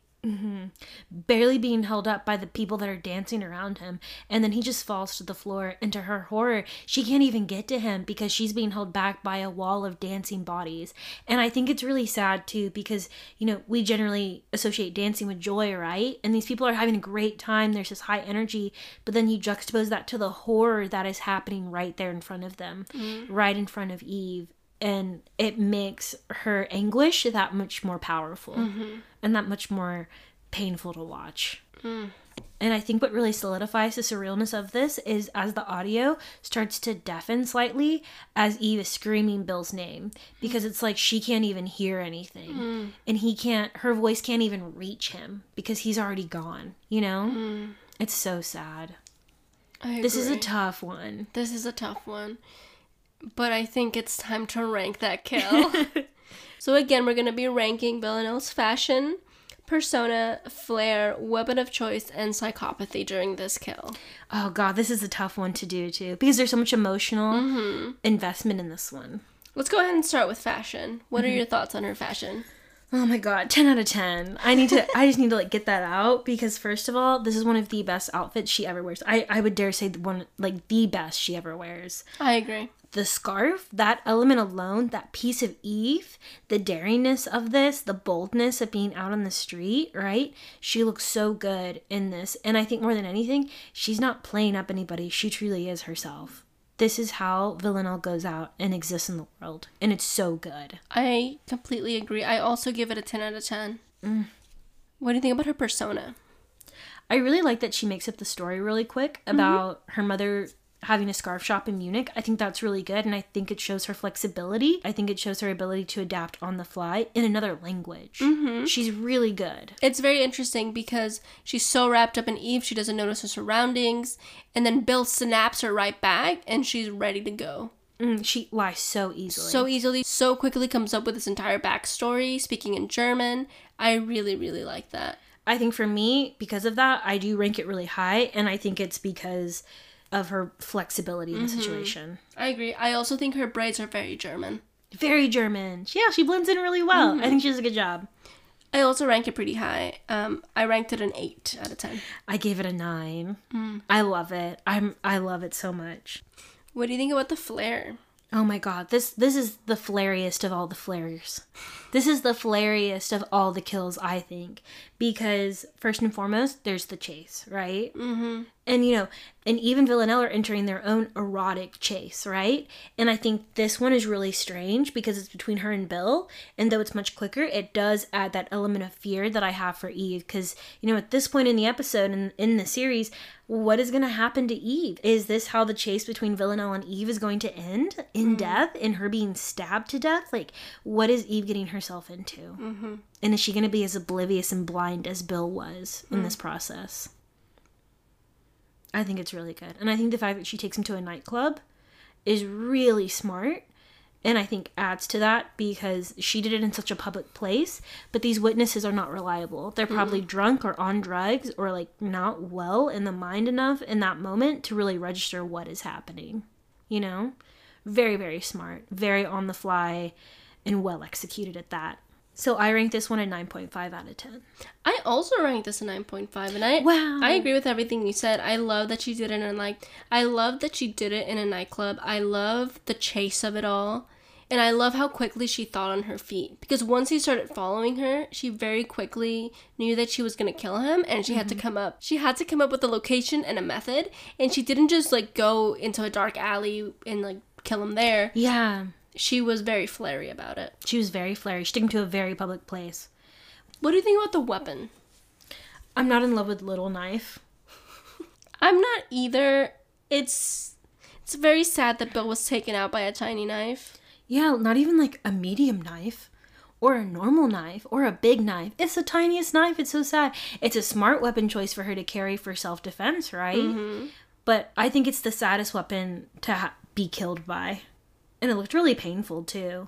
Barely being held up by the people that are dancing around him. And then he just falls to the floor. And to her horror, she can't even get to him because she's being held back by a wall of dancing bodies. And I think it's really sad too because, you know, we generally associate dancing with joy, right? And these people are having a great time. There's this high energy. But then you juxtapose that to the horror that is happening right there in front of them, right in front of Eve. And it makes her anguish that much more powerful and that much more painful to watch. Mm. And I think what really solidifies the surrealness of this is as the audio starts to deafen slightly as Eve is screaming Bill's name, because it's like she can't even hear anything. Mm. And he can't, her voice can't even reach him because he's already gone, you know? Mm. It's so sad. I This is a agree. tough one. This is a tough one. But I think it's time to rank that kill. So again, we're going to be ranking Villanelle's fashion, persona, flair, weapon of choice, and psychopathy during this kill. Oh god, this is a tough one to do too because there's so much emotional Mm-hmm. investment in this one. Let's go ahead and start with fashion. What are your thoughts on her fashion? Oh my god, ten out of ten. I need to I just need to like get that out because first of all, this is one of the best outfits she ever wears. I I would dare say the one like the best she ever wears. I agree. The scarf, that element alone, that piece of Eve, the daringness of this, the boldness of being out on the street, right? She looks so good in this. And I think more than anything, she's not playing up anybody. She truly is herself. This is how Villanelle goes out and exists in the world. And it's so good. I completely agree. I also give it a ten out of ten. Mm. What do you think about her persona? I really like that she makes up the story really quick about her mother having a scarf shop in Munich. I think that's really good, and I think it shows her flexibility. I think it shows her ability to adapt on the fly in another language. Mm-hmm. She's really good. It's very interesting because she's so wrapped up in Eve, she doesn't notice her surroundings, and then Bill snaps her right back, and she's ready to go. Mm, she lies so easily. So easily, so quickly comes up with this entire backstory, speaking in German. I really, really like that. I think for me, because of that, I do rank it really high, and I think it's because of her flexibility in the Mm-hmm. situation. I agree. I also think her braids are very German. Very German. Yeah, she blends in really well. Mm-hmm. I think she does a good job. I also rank it pretty high. Um, I ranked it an eight out of ten. I gave it a nine. Mm. I love it. I'm I love it so much. What do you think about the flair? Oh my god, this this is the flariest of all the flares. This is the flariest of all the kills, I think. Because, first and foremost, there's the chase, right? Mm-hmm. And, you know, and Eve and Villanelle are entering their own erotic chase, right? And I think this one is really strange because it's between her and Bill. And though it's much quicker, it does add that element of fear that I have for Eve. Because, you know, at this point in the episode and in, in the series, what is going to happen to Eve? Is this how the chase between Villanelle and Eve is going to end? In mm. death? In her being stabbed to death? Like, what is Eve getting herself into? Mm-hmm. And is she going to be as oblivious and blind as Bill was in mm. this process? I think it's really good. And I think the fact that she takes him to a nightclub is really smart. And I think adds to that because she did it in such a public place. But these witnesses are not reliable. They're probably mm. drunk or on drugs or like not well in the mind enough in that moment to really register what is happening. You know? Very, very smart. Very on the fly and well executed at that. So I rank this one a nine point five out of ten. I also rank this a nine point five, and I wow. I agree with everything you said. I love that she did it in like I love that she did it in a nightclub. I love the chase of it all, and I love how quickly she thought on her feet. Because once he started following her, she very quickly knew that she was gonna kill him, and she mm-hmm. had to come up. She had to come up with a location and a method, and she didn't just like go into a dark alley and like kill him there. Yeah. She was very flary about it. She was very flary. She took him to a very public place. What do you think about the weapon? I'm not in love with Little Knife. I'm not either. It's it's very sad that Bill was taken out by a tiny knife. Yeah, not even like a medium knife or a normal knife or a big knife. It's the tiniest knife. It's so sad. It's a smart weapon choice for her to carry for self-defense, right? Mm-hmm. But I think it's the saddest weapon to ha- be killed by. And it looked really painful, too.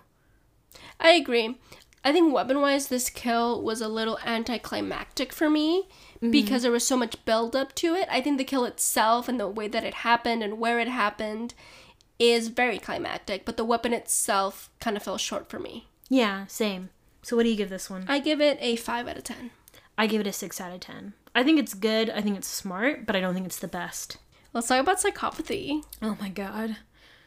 I agree. I think weapon-wise, this kill was a little anticlimactic for me mm-hmm. because there was so much build-up to it. I think the kill itself and the way that it happened and where it happened is very climactic, but the weapon itself kind of fell short for me. Yeah, same. So what do you give this one? I give it a five out of ten. I give it a six out of ten. I think it's good. I think it's smart, but I don't think it's the best. Let's talk about psychopathy. Oh, my God.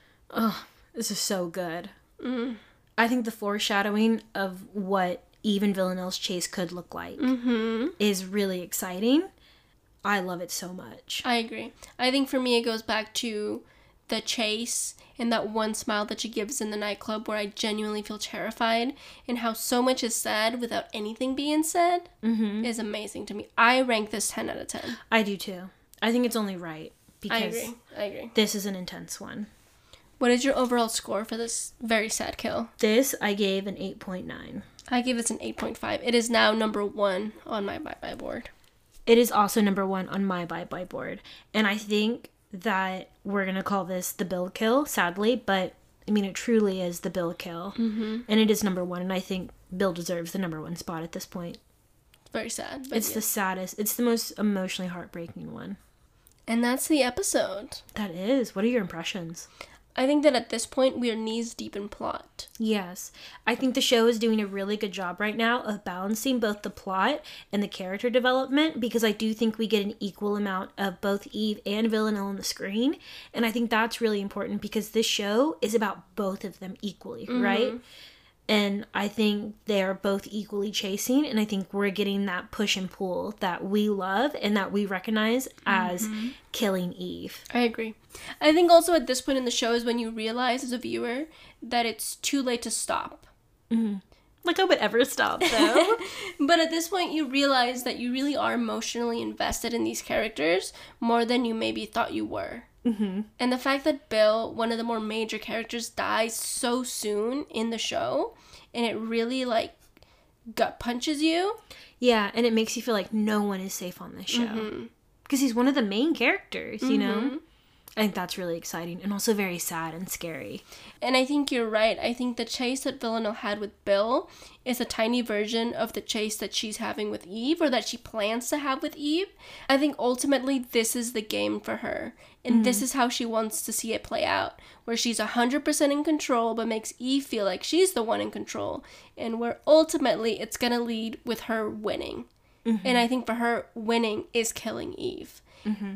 Oh, this is so good. Mm. I think the foreshadowing of what Eve and Villanelle's chase could look like mm-hmm. is really exciting. I love it so much. I agree. I think for me it goes back to the chase and that one smile that she gives in the nightclub where I genuinely feel terrified, and how so much is said without anything being said mm-hmm. is amazing to me. I rank this ten out of ten. I do too. I think it's only right because I agree. I agree. This is an intense one. What is your overall score for this very sad kill? This, I gave an eight point nine. I gave this an eight point five. It is now number one on my bye-bye board. It is also number one on my bye-bye board. And I think that we're going to call this the Bill kill, sadly. But, I mean, it truly is the Bill kill. Mm-hmm. And it is number one. And I think Bill deserves the number one spot at this point. It's very sad. It's yeah. the saddest. It's the most emotionally heartbreaking one. And that's the episode. That is. What are your impressions? I think that at this point, we are knees deep in plot. Yes. I think the show is doing a really good job right now of balancing both the plot and the character development, because I do think we get an equal amount of both Eve and Villanelle on the screen. And I think that's really important because this show is about both of them equally, mm-hmm. right? And I think they're both equally chasing, and I think we're getting that push and pull that we love and that we recognize as mm-hmm. killing Eve. I agree. I think also at this point in the show is when you realize as a viewer that it's too late to stop. Mm-hmm. Like I would ever stop, though. But at this point, you realize that you really are emotionally invested in these characters more than you maybe thought you were. Mm-hmm. And the fact that Bill, one of the more major characters, dies so soon in the show, and it really, like, gut punches you. Yeah, and it makes you feel like no one is safe on this show. Mm-hmm. Because he's one of the main characters, you mm-hmm. know? I think that's really exciting and also very sad and scary. And I think you're right. I think the chase that Villanelle had with Bill is a tiny version of the chase that she's having with Eve, or that she plans to have with Eve. I think ultimately this is the game for her. And mm-hmm. this is how she wants to see it play out, where she's one hundred percent in control but makes Eve feel like she's the one in control. And where ultimately it's going to lead with her winning. Mm-hmm. And I think for her, winning is killing Eve. Mm-hmm.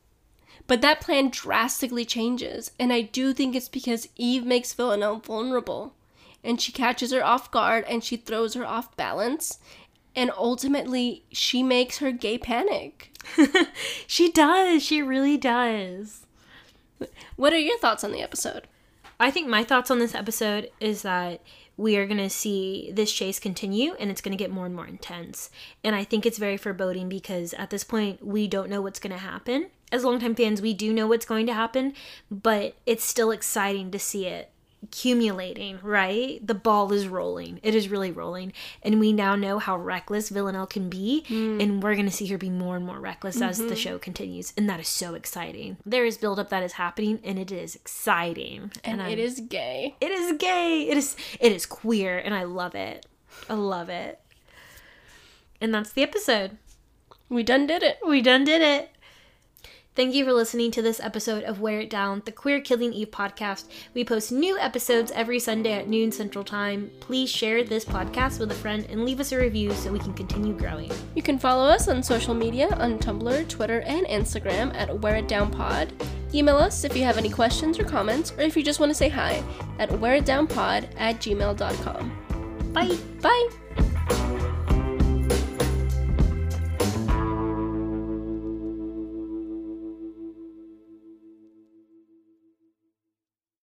But that plan drastically changes, and I do think it's because Eve makes Villanelle vulnerable, and she catches her off guard, and she throws her off balance, And ultimately, she makes her gay panic. She does. She really does. What are your thoughts on the episode? I think my thoughts on this episode is that we are going to see this chase continue, and it's going to get more and more intense. And I think it's very foreboding because at this point, we don't know what's going to happen. As longtime fans, we do know what's going to happen, but it's still exciting to see it accumulating, right? The ball is rolling. It is really rolling. And we now know how reckless Villanelle can be, mm. and we're going to see her be more and more reckless mm-hmm. as the show continues. And that is so exciting. There is buildup that is happening, and it is exciting. And, and it is gay. It is gay. It is, it is queer, and I love it. I love it. And that's the episode. We done did it. We done did it. Thank you for listening to this episode of Wear It Down, the Queer Killing Eve podcast. We post new episodes every Sunday at noon Central Time. Please share this podcast with a friend and leave us a review so we can continue growing. You can follow us on social media on Tumblr, Twitter, and Instagram at Wear It Down Pod. Email us if you have any questions or comments, or if you just want to say hi at wearitdownpod at gmail dot com. Bye. Bye.